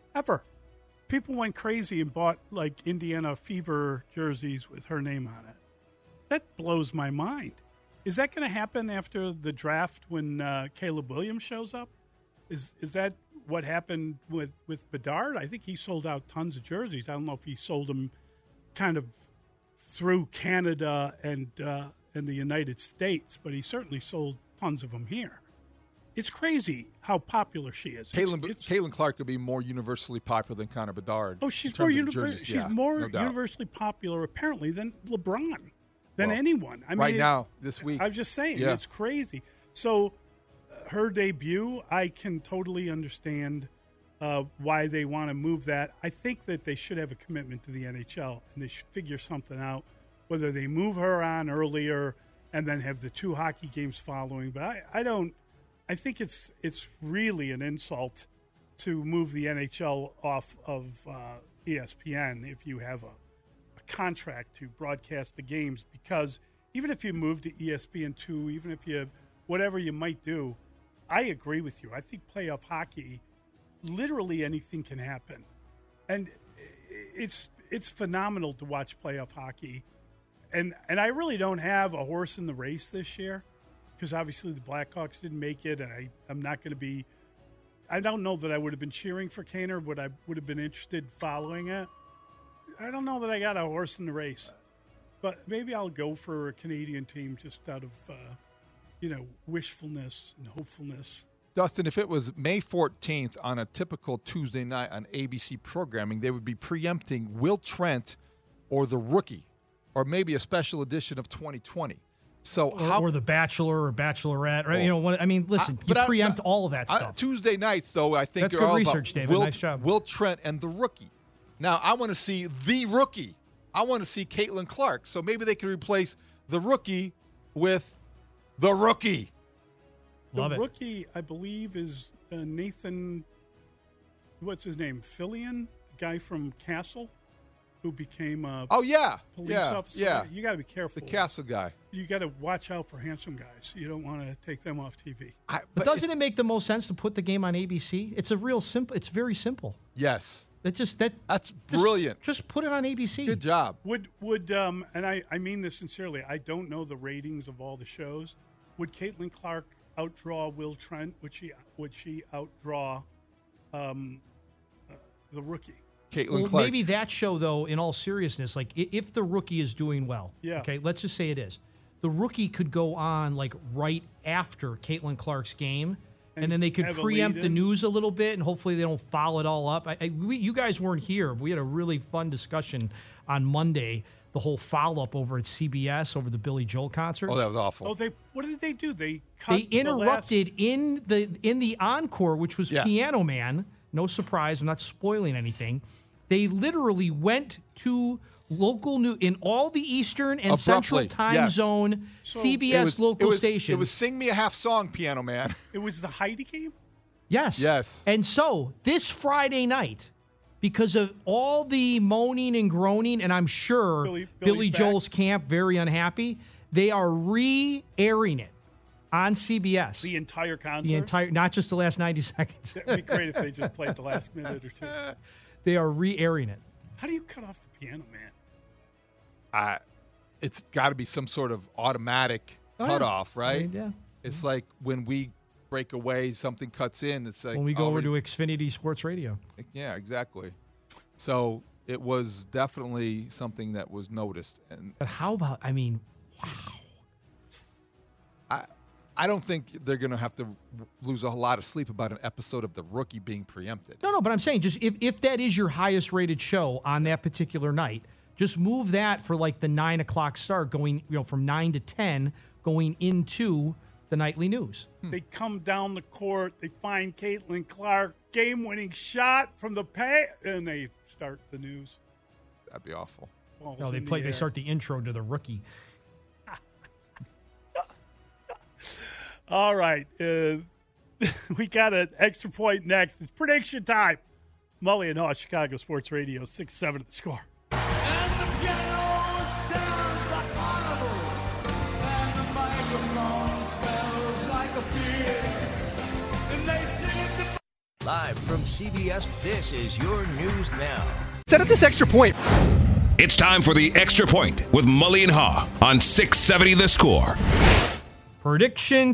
People went crazy and bought like Indiana Fever jerseys with her name on it. That blows my mind. Is that going to happen after the draft when Caleb Williams shows up? Is that what happened with Bedard? I think he sold out tons of jerseys. I don't know if he sold them kind of through Canada and the United States, but he certainly sold tons of them here. It's crazy how popular she is. Caitlin Clark could be more universally popular than Connor Bedard. Oh, she's more universally popular apparently than LeBron, than anyone. Now, this week. I'm just saying, It's crazy. So her debut, I can totally understand why they want to move that. I think that they should have a commitment to the NHL, and they should figure something out, whether they move her on earlier and then have the two hockey games following. But I think it's really an insult to move the NHL off of ESPN if you have a contract to broadcast the games, because even if you move to ESPN2, even if you whatever you might do, I agree with you. I think playoff hockey, literally anything can happen. And it's phenomenal to watch playoff hockey. And I really don't have a horse in the race this year, because obviously the Blackhawks didn't make it, and I'm not going to be – I don't know that I would have been cheering for Kaner, but I would have been interested in following it. I don't know that I got a horse in the race. But maybe I'll go for a Canadian team just out of, wishfulness and hopefulness. Dustin, if it was May 14th on a typical Tuesday night on ABC programming, they would be preempting Will Trent or The Rookie, or maybe a special edition of 2020. So or The Bachelor or Bachelorette, right? Listen, you preempt all of that stuff. Tuesday nights, though, I think that's you're good all research, about David. Nice job. Will Trent and The Rookie. Now, I want to see The Rookie. I want to see Caitlin Clark. So maybe they can replace The Rookie with The Rookie. Love the Rookie, I believe, is Nathan, what's his name? Fillion, the guy from Castle. who became a police officer. Yeah. You got to be careful. The Castle guy. You got to watch out for handsome guys. You don't want to take them off TV. But doesn't it make the most sense to put the game on ABC? It's It's very simple. Yes. That's brilliant. Just put it on ABC. Good job. Would and I mean this sincerely. I don't know the ratings of all the shows. Would Caitlin Clark outdraw Will Trent? Would she outdraw the rookie? Caitlin Clark. Maybe that show, though, in all seriousness, like if the rookie is doing well, okay, let's just say it is. The rookie could go on like right after Caitlin Clark's game, and then they could preempt the news a little bit, and hopefully they don't foul it all up. You guys weren't here. We had a really fun discussion on Monday, the whole follow-up over at CBS over the Billy Joel concert. Oh, that was awful. Oh, what did they do? They interrupted in the encore, which was Piano Man. No surprise. I'm not spoiling anything. They literally went to local news in all the Eastern and Central Time Zone CBS local stations. It was Sing Me a Half Song, Piano Man. It was the Heidi game? Yes. And so this Friday night, because of all the moaning and groaning, and I'm sure Billy Joel's camp very unhappy, they are re-airing it on CBS. The entire concert? Not just the last 90 seconds. It'd be great if they just played the last minute or two. They are re-airing it. How do you cut off the Piano Man? It's got to be some sort of automatic cutoff, right? Yeah. It's like when we break away, something cuts in. It's like when we go over to Xfinity Sports Radio. Yeah, exactly. So it was definitely something that was noticed. But how about? I mean, wow. I don't think they're going to have to lose a lot of sleep about an episode of The Rookie being preempted. No, but I'm saying just if that is your highest rated show on that particular night, just move that for like the 9 o'clock start, going from 9 to 10, going into the nightly news. They come down the court, they find Caitlin Clark, game-winning shot from the paint, and they start the news. That'd be awful. No, they start the intro to The Rookie. All right. We got an extra point next. It's prediction time. Mully and Haw, Chicago Sports Radio, 6-7 at the score. And the piano sounds like carnival, and the microphone smells like a beer, and they sing it live from CBS, this is your News Now. Set up this extra point. It's time for the Extra Point with Mully and Haw on 670 The Score. Prediction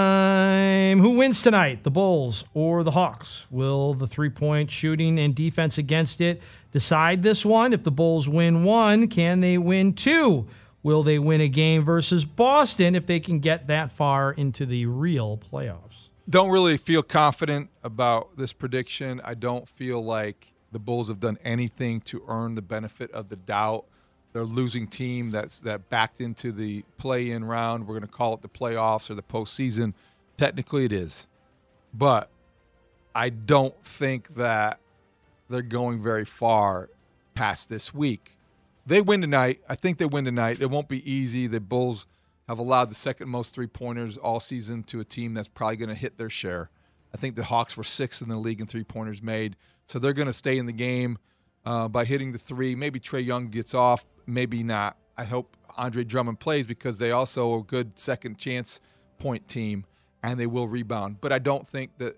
time. Who wins tonight, the Bulls or the Hawks? Will the three-point shooting and defense against it decide this one? If the Bulls win one, can they win two? Will they win a game versus Boston if they can get that far into the real playoffs? Don't really feel confident about this prediction. I don't feel like the Bulls have done anything to earn the benefit of the doubt. They're a losing team that backed into the play-in round. We're going to call it the playoffs or the postseason. Technically it is. But I don't think that they're going very far past this week. They win tonight. I think they win tonight. It won't be easy. The Bulls have allowed the second most three-pointers all season to a team that's probably going to hit their share. I think the Hawks were sixth in the league in three-pointers made. So they're going to stay in the game by hitting the three. Maybe Trae Young gets off. Maybe not. I hope Andre Drummond plays because they also are a good second chance point team, and they will rebound. But I don't think that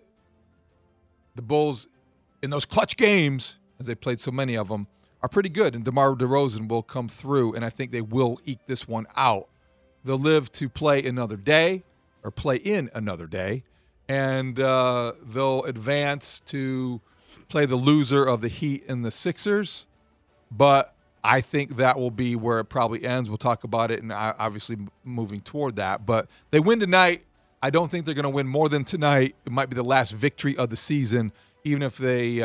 the Bulls, in those clutch games, as they played so many of them, are pretty good. And DeMar DeRozan will come through, and I think they will eke this one out. They'll live to play another day or play in another day, and they'll advance to play the loser of the Heat and the Sixers. But I think that will be where it probably ends. We'll talk about it and obviously moving toward that. But they win tonight. I don't think they're going to win more than tonight. It might be the last victory of the season. Even if they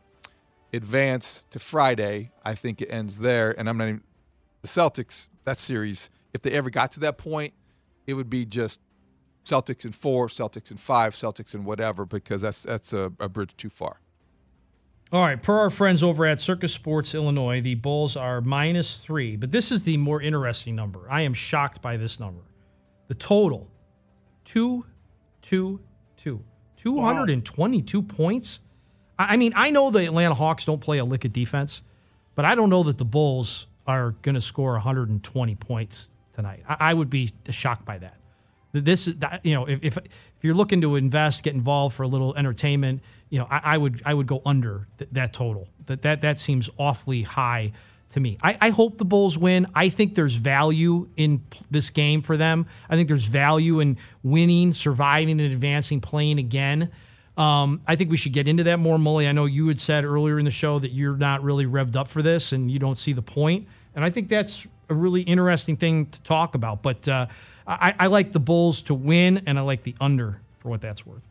advance to Friday, I think it ends there. And I'm not even – the Celtics, that series, if they ever got to that point, it would be just Celtics in 4, Celtics in 5, Celtics in whatever, because that's a bridge too far. All right, per our friends over at Circus Sports Illinois, the Bulls are -3, but this is the more interesting number. I am shocked by this number. The total, 222 points. I mean, I know the Atlanta Hawks don't play a lick of defense, But I don't know that the Bulls are going to score 120 points tonight. I would be shocked by that. This is, if you're looking to invest, get involved for a little entertainment, I would go under that total. That seems awfully high to me. I hope the Bulls win. I think there's value in this game for them. I think there's value in winning, surviving, and advancing, playing again. I think we should get into that more, Mully. I know you had said earlier in the show that you're not really revved up for this and you don't see the point. And I think that's a really interesting thing to talk about. But I like the Bulls to win, and I like the under for what that's worth.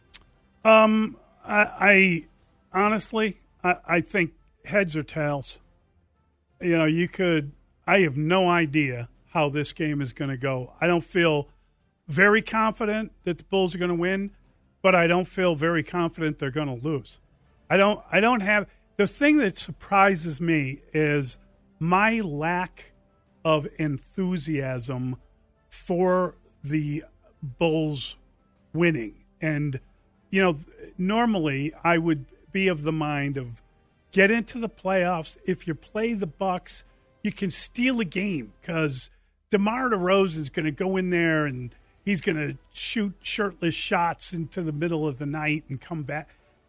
I honestly think heads or tails. I have no idea how this game is going to go. I don't feel very confident that the Bulls are going to win, but I don't feel very confident they're going to lose. I don't have the thing that surprises me is my lack of enthusiasm for the Bulls winning. And normally I would be of the mind of get into the playoffs. If you play the Bucks, you can steal a game because DeMar DeRozan is going to go in there and he's going to shoot shirtless shots into the middle of the night and come back.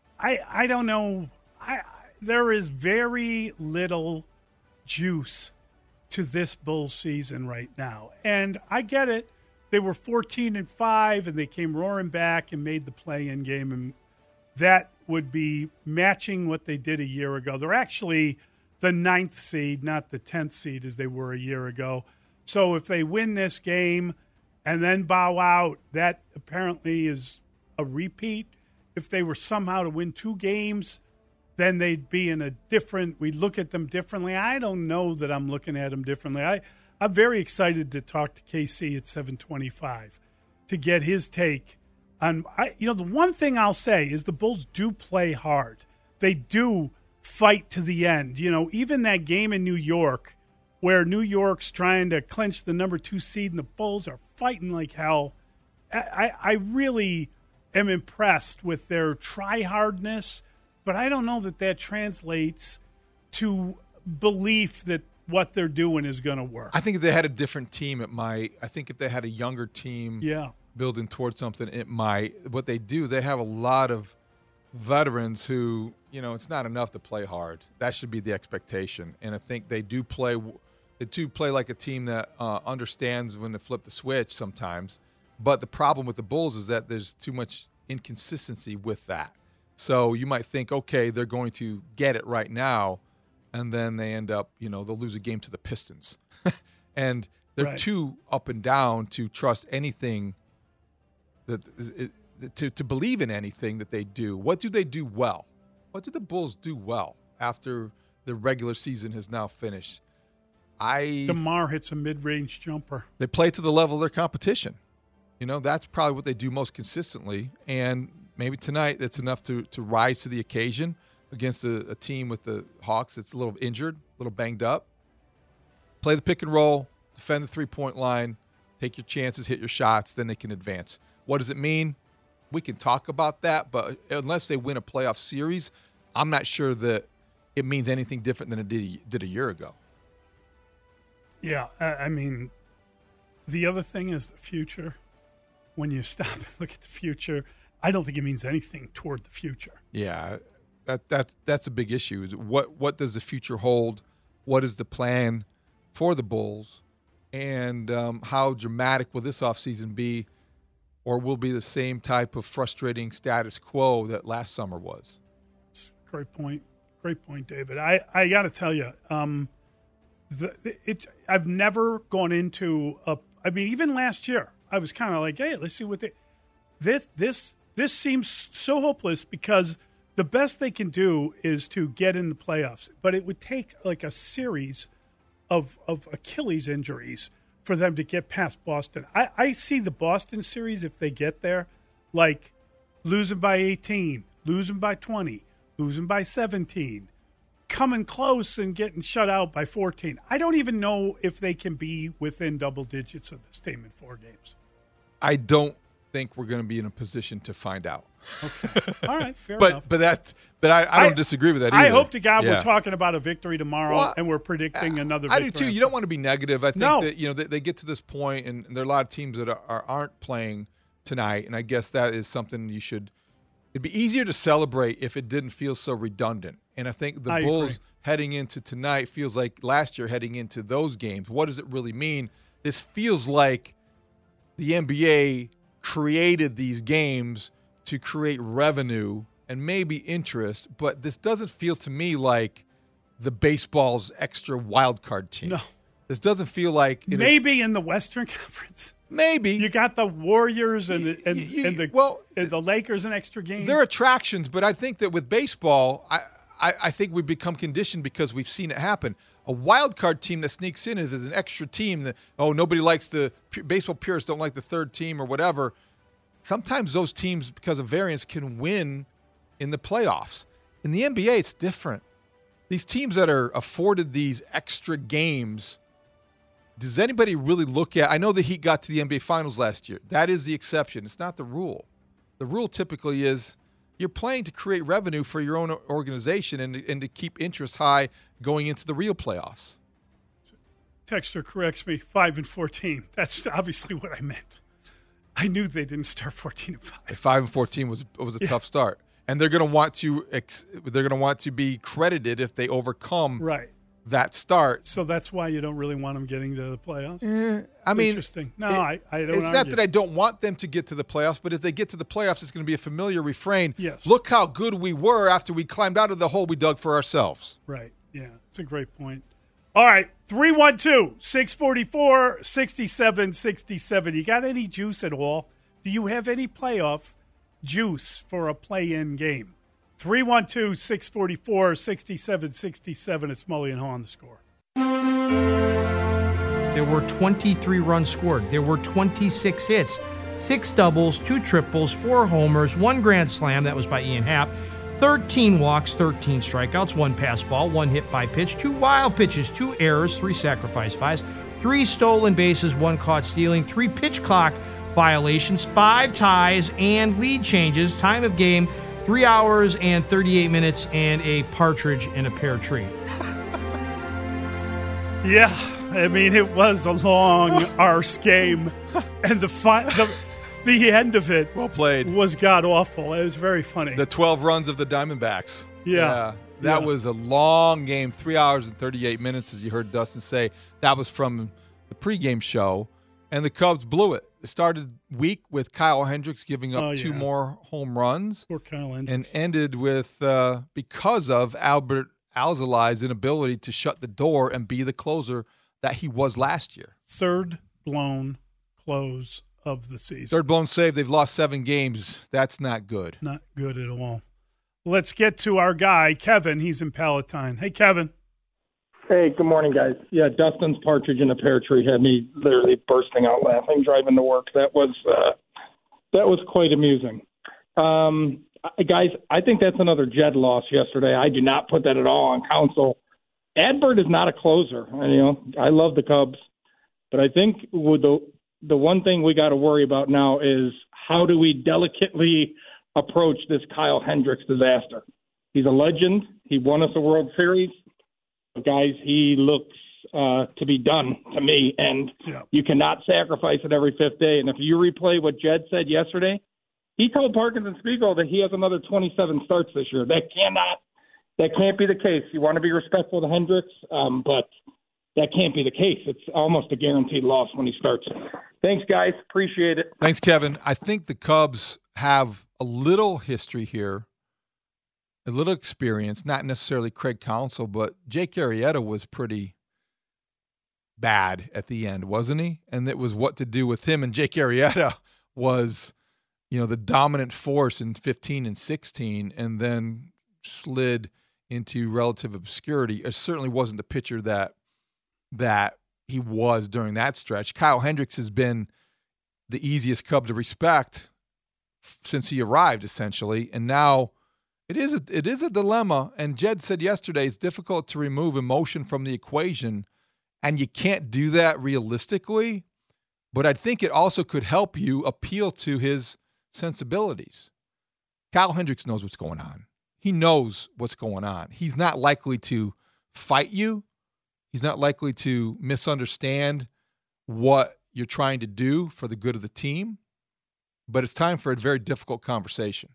I don't know. There is very little juice to this Bulls season right now. And I get it. They were 14-5 and they came roaring back and made the play-in game, and that would be matching what they did a year ago. They're actually the 9th seed, not the 10th seed as they were a year ago. So if they win this game and then bow out, that apparently is a repeat. If they were somehow to win 2 games, then they'd be in a different – we'd look at them differently. I don't know that I'm looking at them differently. I'm very excited to talk to KC at 7:25 to get his take on the one thing I'll say is the Bulls do play hard. They do fight to the end. Even that game in New York where New York's trying to clinch the number 2 seed and the Bulls are fighting like hell. I really am impressed with their try-hardness, but I don't know that translates to belief that what they're doing is going to work. I think if they had a different team, it might. I think if they had a younger team building towards something, it might. What they do, they have a lot of veterans who, it's not enough to play hard. That should be the expectation. And I think they do play like a team that understands when to flip the switch sometimes. But the problem with the Bulls is that there's too much inconsistency with that. So you might think, okay, they're going to get it right now, and then they end up, they'll lose a game to the Pistons. And they're too up and down to trust anything, to believe in anything that they do. What do they do well? What do the Bulls do well after the regular season has now finished? DeMar hits a mid-range jumper. They play to the level of their competition. That's probably what they do most consistently. And maybe tonight that's enough to rise to the occasion against a team with the Hawks that's a little injured, a little banged up. Play the pick and roll, defend the three-point line, take your chances, hit your shots, then they can advance. What does it mean? We can talk about that, but unless they win a playoff series, I'm not sure that it means anything different than it did a year ago. Yeah, I mean, the other thing is the future. When you stop and look at the future, I don't think it means anything toward the future. Yeah, that's a big issue. What does the future hold? What is the plan for the Bulls? And how dramatic will this offseason be, or will be the same type of frustrating status quo that last summer was? Great point, David. I got to tell you, I've never gone into even last year, I was kind of like, hey, let's see what this seems so hopeless because the best they can do is to get in the playoffs. But it would take like a series of Achilles injuries for them to get past Boston. I see the Boston series, if they get there, like losing by 18, losing by 20, losing by 17, coming close and getting shut out by 14. I don't even know if they can be within double digits of this team in 4 games. I don't think we're going to be in a position to find out. Okay. All right, fair enough. But I don't disagree with that either. I hope to God we're talking about a victory tomorrow, Well, and we're predicting another victory. I do too. You don't want to be negative. I think that they get to this point, and there are a lot of teams that aren't playing tonight, and I guess that is something you should. It'd be easier to celebrate if it didn't feel so redundant. And I think the Bulls heading into tonight feels like last year heading into those games. What does it really mean? This feels like the NBA created these games to create revenue and maybe interest, but this doesn't feel to me like the baseball's extra wild card team. No. This doesn't feel like maybe in the Western Conference. Maybe you got the Warriors and the Lakers an extra game. They're attractions, but I think that with baseball, I think we've become conditioned because we've seen it happen. A wild card team that sneaks in is an extra team that nobody likes baseball purists don't like the third team or whatever. Sometimes those teams, because of variance, can win in the playoffs. In the NBA, it's different. These teams that are afforded these extra games, does anybody really look at? I know the Heat got to the NBA Finals last year. That is the exception. It's not the rule. The rule typically is you're playing to create revenue for your own organization and to keep interest high going into the real playoffs. Texter corrects me, 5-14. That's obviously what I meant. I knew they didn't start 14-5. 5-14 was a tough start, and they're going to want to be credited if they overcome that start. So that's why you don't really want them getting to the playoffs. Interesting. No, I don't. It's not that I don't want them to get to the playoffs, but if they get to the playoffs, it's going to be a familiar refrain. Yes. Look how good we were after we climbed out of the hole we dug for ourselves. Right. Yeah, it's a great point. All right, 312-644-6767. You got any juice at all? Do you have any playoff juice for a play-in game? 312-644-6767. It's Mully and Haw on the Score. There were 23 runs scored. There were 26 hits, 6 doubles, 2 triples, 4 homers, 1 grand slam. That was by Ian Happ. 13 walks, 13 strikeouts, 1 pass ball, 1 hit by pitch, 2 wild pitches, 2 errors, 3 sacrifice flies, 3 stolen bases, 1 caught stealing, 3 pitch clock violations, 5 ties, and lead changes. Time of game, 3 hours and 38 minutes, and a partridge in a pear tree. Yeah, I mean, it was a long arse game, and the end of it well played. Was god-awful. It was very funny. The 12 runs of the Diamondbacks. Yeah. That was a long game, 3 hours and 38 minutes, as you heard Dustin say. That was from the pregame show, and the Cubs blew it. It started weak with Kyle Hendricks giving up 2 more home runs. Poor Kyle Hendricks. And ended with, because of Albert Alzolai's inability to shut the door and be the closer that he was last year. Third blown close of the season. Third blown save. They've lost 7 games. That's not good. Not good at all. Let's get to our guy, Kevin. He's in Palatine. Hey, Kevin. Hey, good morning, guys. Yeah, Dustin's partridge in a pear tree had me literally bursting out laughing driving to work. That was quite amusing. Guys, I think that's another Jed loss yesterday. I do not put that at all on Counsell. Adbert is not a closer. I love the Cubs, but I think with the one thing we got to worry about now is how do we delicately approach this Kyle Hendricks disaster. He's a legend. He won us a World Series. But guys, he looks to be done to me, and you cannot sacrifice it every 5th day. And if you replay what Jed said yesterday, he told Parkinson Spiegel that he has another 27 starts this year. That can't be the case. You want to be respectful to Hendricks, but that can't be the case. It's almost a guaranteed loss when he starts. Thanks, guys. Appreciate it. Thanks, Kevin. I think the Cubs have a little history here, a little experience, not necessarily Craig Counsell, but Jake Arrieta was pretty bad at the end, wasn't he? And it was what to do with him. And Jake Arrieta was, the dominant force in 15 and 16 and then slid into relative obscurity. It certainly wasn't the pitcher that he was during that stretch. Kyle Hendricks has been the easiest Cub to respect since he arrived, essentially, and now it is a dilemma. And Jed said yesterday it's difficult to remove emotion from the equation, and you can't do that realistically. but I think it also could help you appeal to his sensibilities. Kyle Hendricks knows what's going on. He knows what's going on. He's not likely to fight you. He's not likely to misunderstand what you're trying to do for the good of the team. But it's time for a very difficult conversation.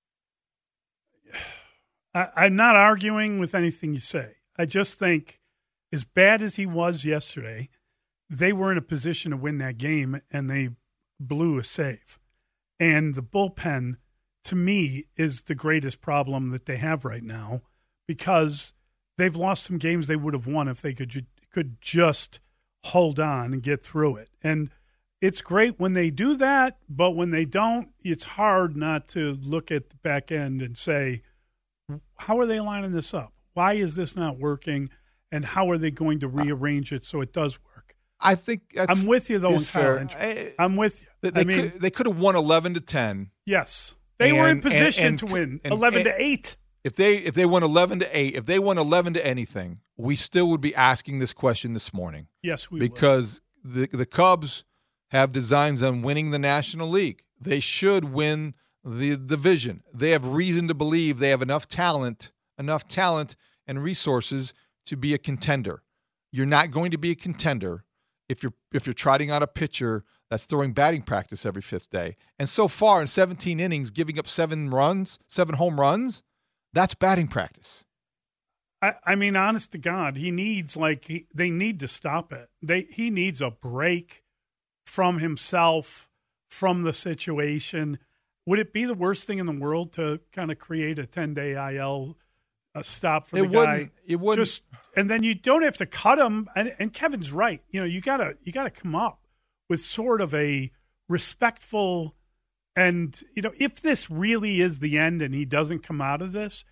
I'm not arguing with anything you say. I just think as bad as he was yesterday, they were in a position to win that game, and they blew a save. And the bullpen, to me, is the greatest problem that they have right now because they've lost some games they would have won if they could just hold on and get through it. And it's great when they do that, but when they don't, it's hard not to look at the back end and say, how are they lining this up? Why is this not working? And how are they going to rearrange it so it does work? I think I'm with you, though, fair. I'm with you. They could have won 11-10. Yes. They were in position to win 11-8. If they won 11-8, if they won 11 to anything, we still would be asking this question this morning. Yes, we because the Cubs have designs on winning the National League. They should win the division. They have reason to believe they have enough talent and resources to be a contender. You're not going to be a contender if you're trotting out a pitcher that's throwing batting practice every fifth day. And so far in 17 innings, giving up 7 home runs, that's batting practice. I mean, honest to God, he needs they need to stop it. He needs a break from himself, from the situation. Would it be the worst thing in the world to kind of create a 10-day IL stop for the guy? It wouldn't. And then you don't have to cut him. And Kevin's right. You gotta come up with sort of a respectful. And if this really is the end and he doesn't come out of this,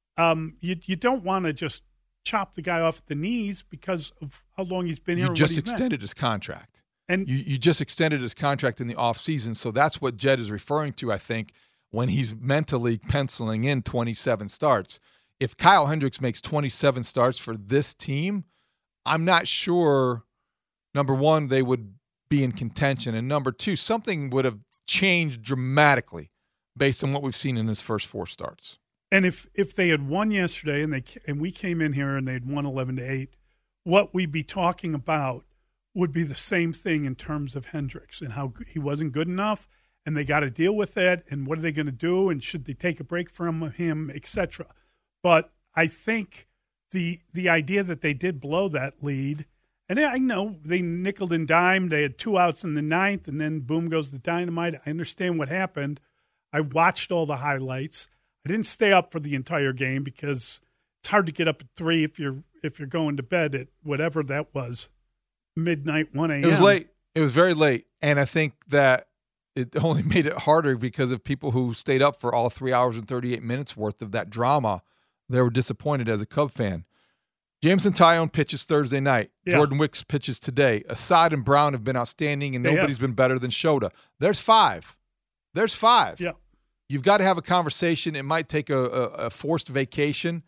you don't want to just chop the guy off at the knees because of how long he's been here. You just extended his contract. And you just extended his contract in the offseason. So that's what Jed is referring to, I think, when he's mentally penciling in 27 starts. If Kyle Hendricks makes 27 starts for this team, I'm not sure, number one, they would be in contention. And number two, something would have changed dramatically based on what we've seen in his first 4 starts. And if they had won yesterday and we came in here and they'd won 11-8, what we'd be talking about would be the same thing in terms of Hendricks and how he wasn't good enough and they got to deal with it and what are they going to do and should they take a break from him, etc. But I think the idea that they did blow that lead, and I know they nickeled and dimed, they had 2 outs in the 9th and then boom goes the dynamite. I understand what happened. I watched all the highlights. I didn't stay up for the entire game because it's hard to get up at 3 if you're going to bed at whatever that was. Midnight, 1 a.m. It was late. It was very late. And I think that it only made it harder because of people who stayed up for all 3 hours and 38 minutes worth of that drama. They were disappointed as a Cub fan. Jameson Taillon pitches Thursday night. Yeah. Jordan Wicks pitches today. Assad and Brown have been outstanding, and nobody's been better than Shota. There's 5. Yeah. You've got to have a conversation. It might take a forced vacation.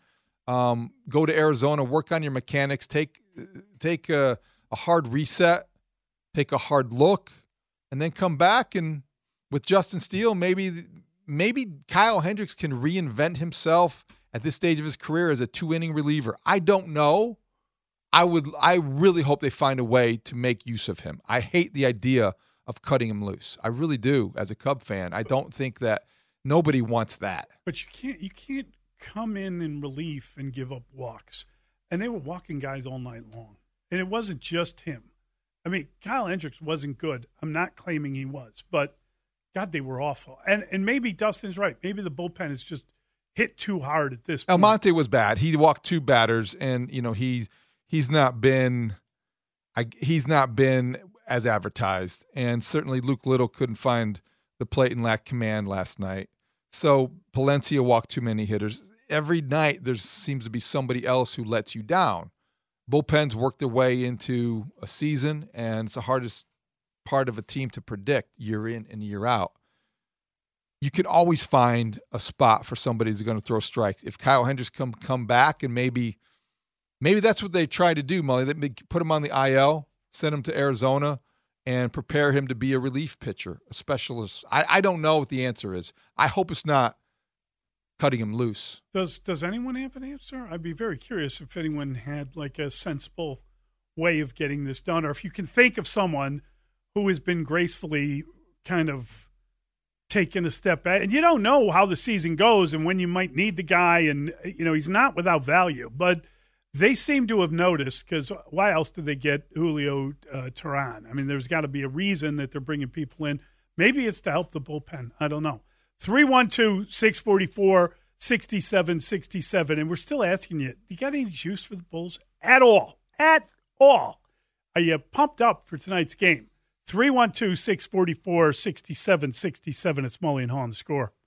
Go to Arizona, work on your mechanics, take a hard reset, take a hard look, and then come back. And with Justin Steele, maybe Kyle Hendricks can reinvent himself at this stage of his career as a 2-inning reliever. I don't know. I really hope they find a way to make use of him. I hate the idea of cutting him loose. I really do as a Cub fan. I don't think that nobody wants that. But you can't come in relief and give up walks. And they were walking guys all night long. And it wasn't just him. I mean, Kyle Hendricks wasn't good. I'm not claiming he was, but God, they were awful. And maybe Dustin's right. Maybe the bullpen is just hit too hard at this point. Almonte was bad. He walked 2 batters, and he's not been as advertised. And certainly Luke Little couldn't find the plate and lacked command last night. So Palencia walked too many hitters. Every night there seems to be somebody else who lets you down. Bullpens work their way into a season, and it's the hardest part of a team to predict year in and year out. You can always find a spot for somebody who's going to throw strikes. If Kyle Hendricks come back, and maybe that's what they try to do, Molly. They put him on the IL, send him to Arizona, and prepare him to be a relief pitcher, a specialist. I don't know what the answer is. I hope it's not cutting him loose. Does anyone have an answer? I'd be very curious if anyone had like a sensible way of getting this done, or if you can think of someone who has been gracefully kind of taken a step back. And you don't know how the season goes and when you might need the guy, and he's not without value, but they seem to have noticed, because why else did they get Julio Teheran? I mean, there's got to be a reason that they're bringing people in. Maybe it's to help the bullpen. I don't know. 312-644-6767. And we're still asking you, you got any juice for the Bulls? At all. At all. Are you pumped up for tonight's game? 312-644-6767. It's Mully and Haw on The Score.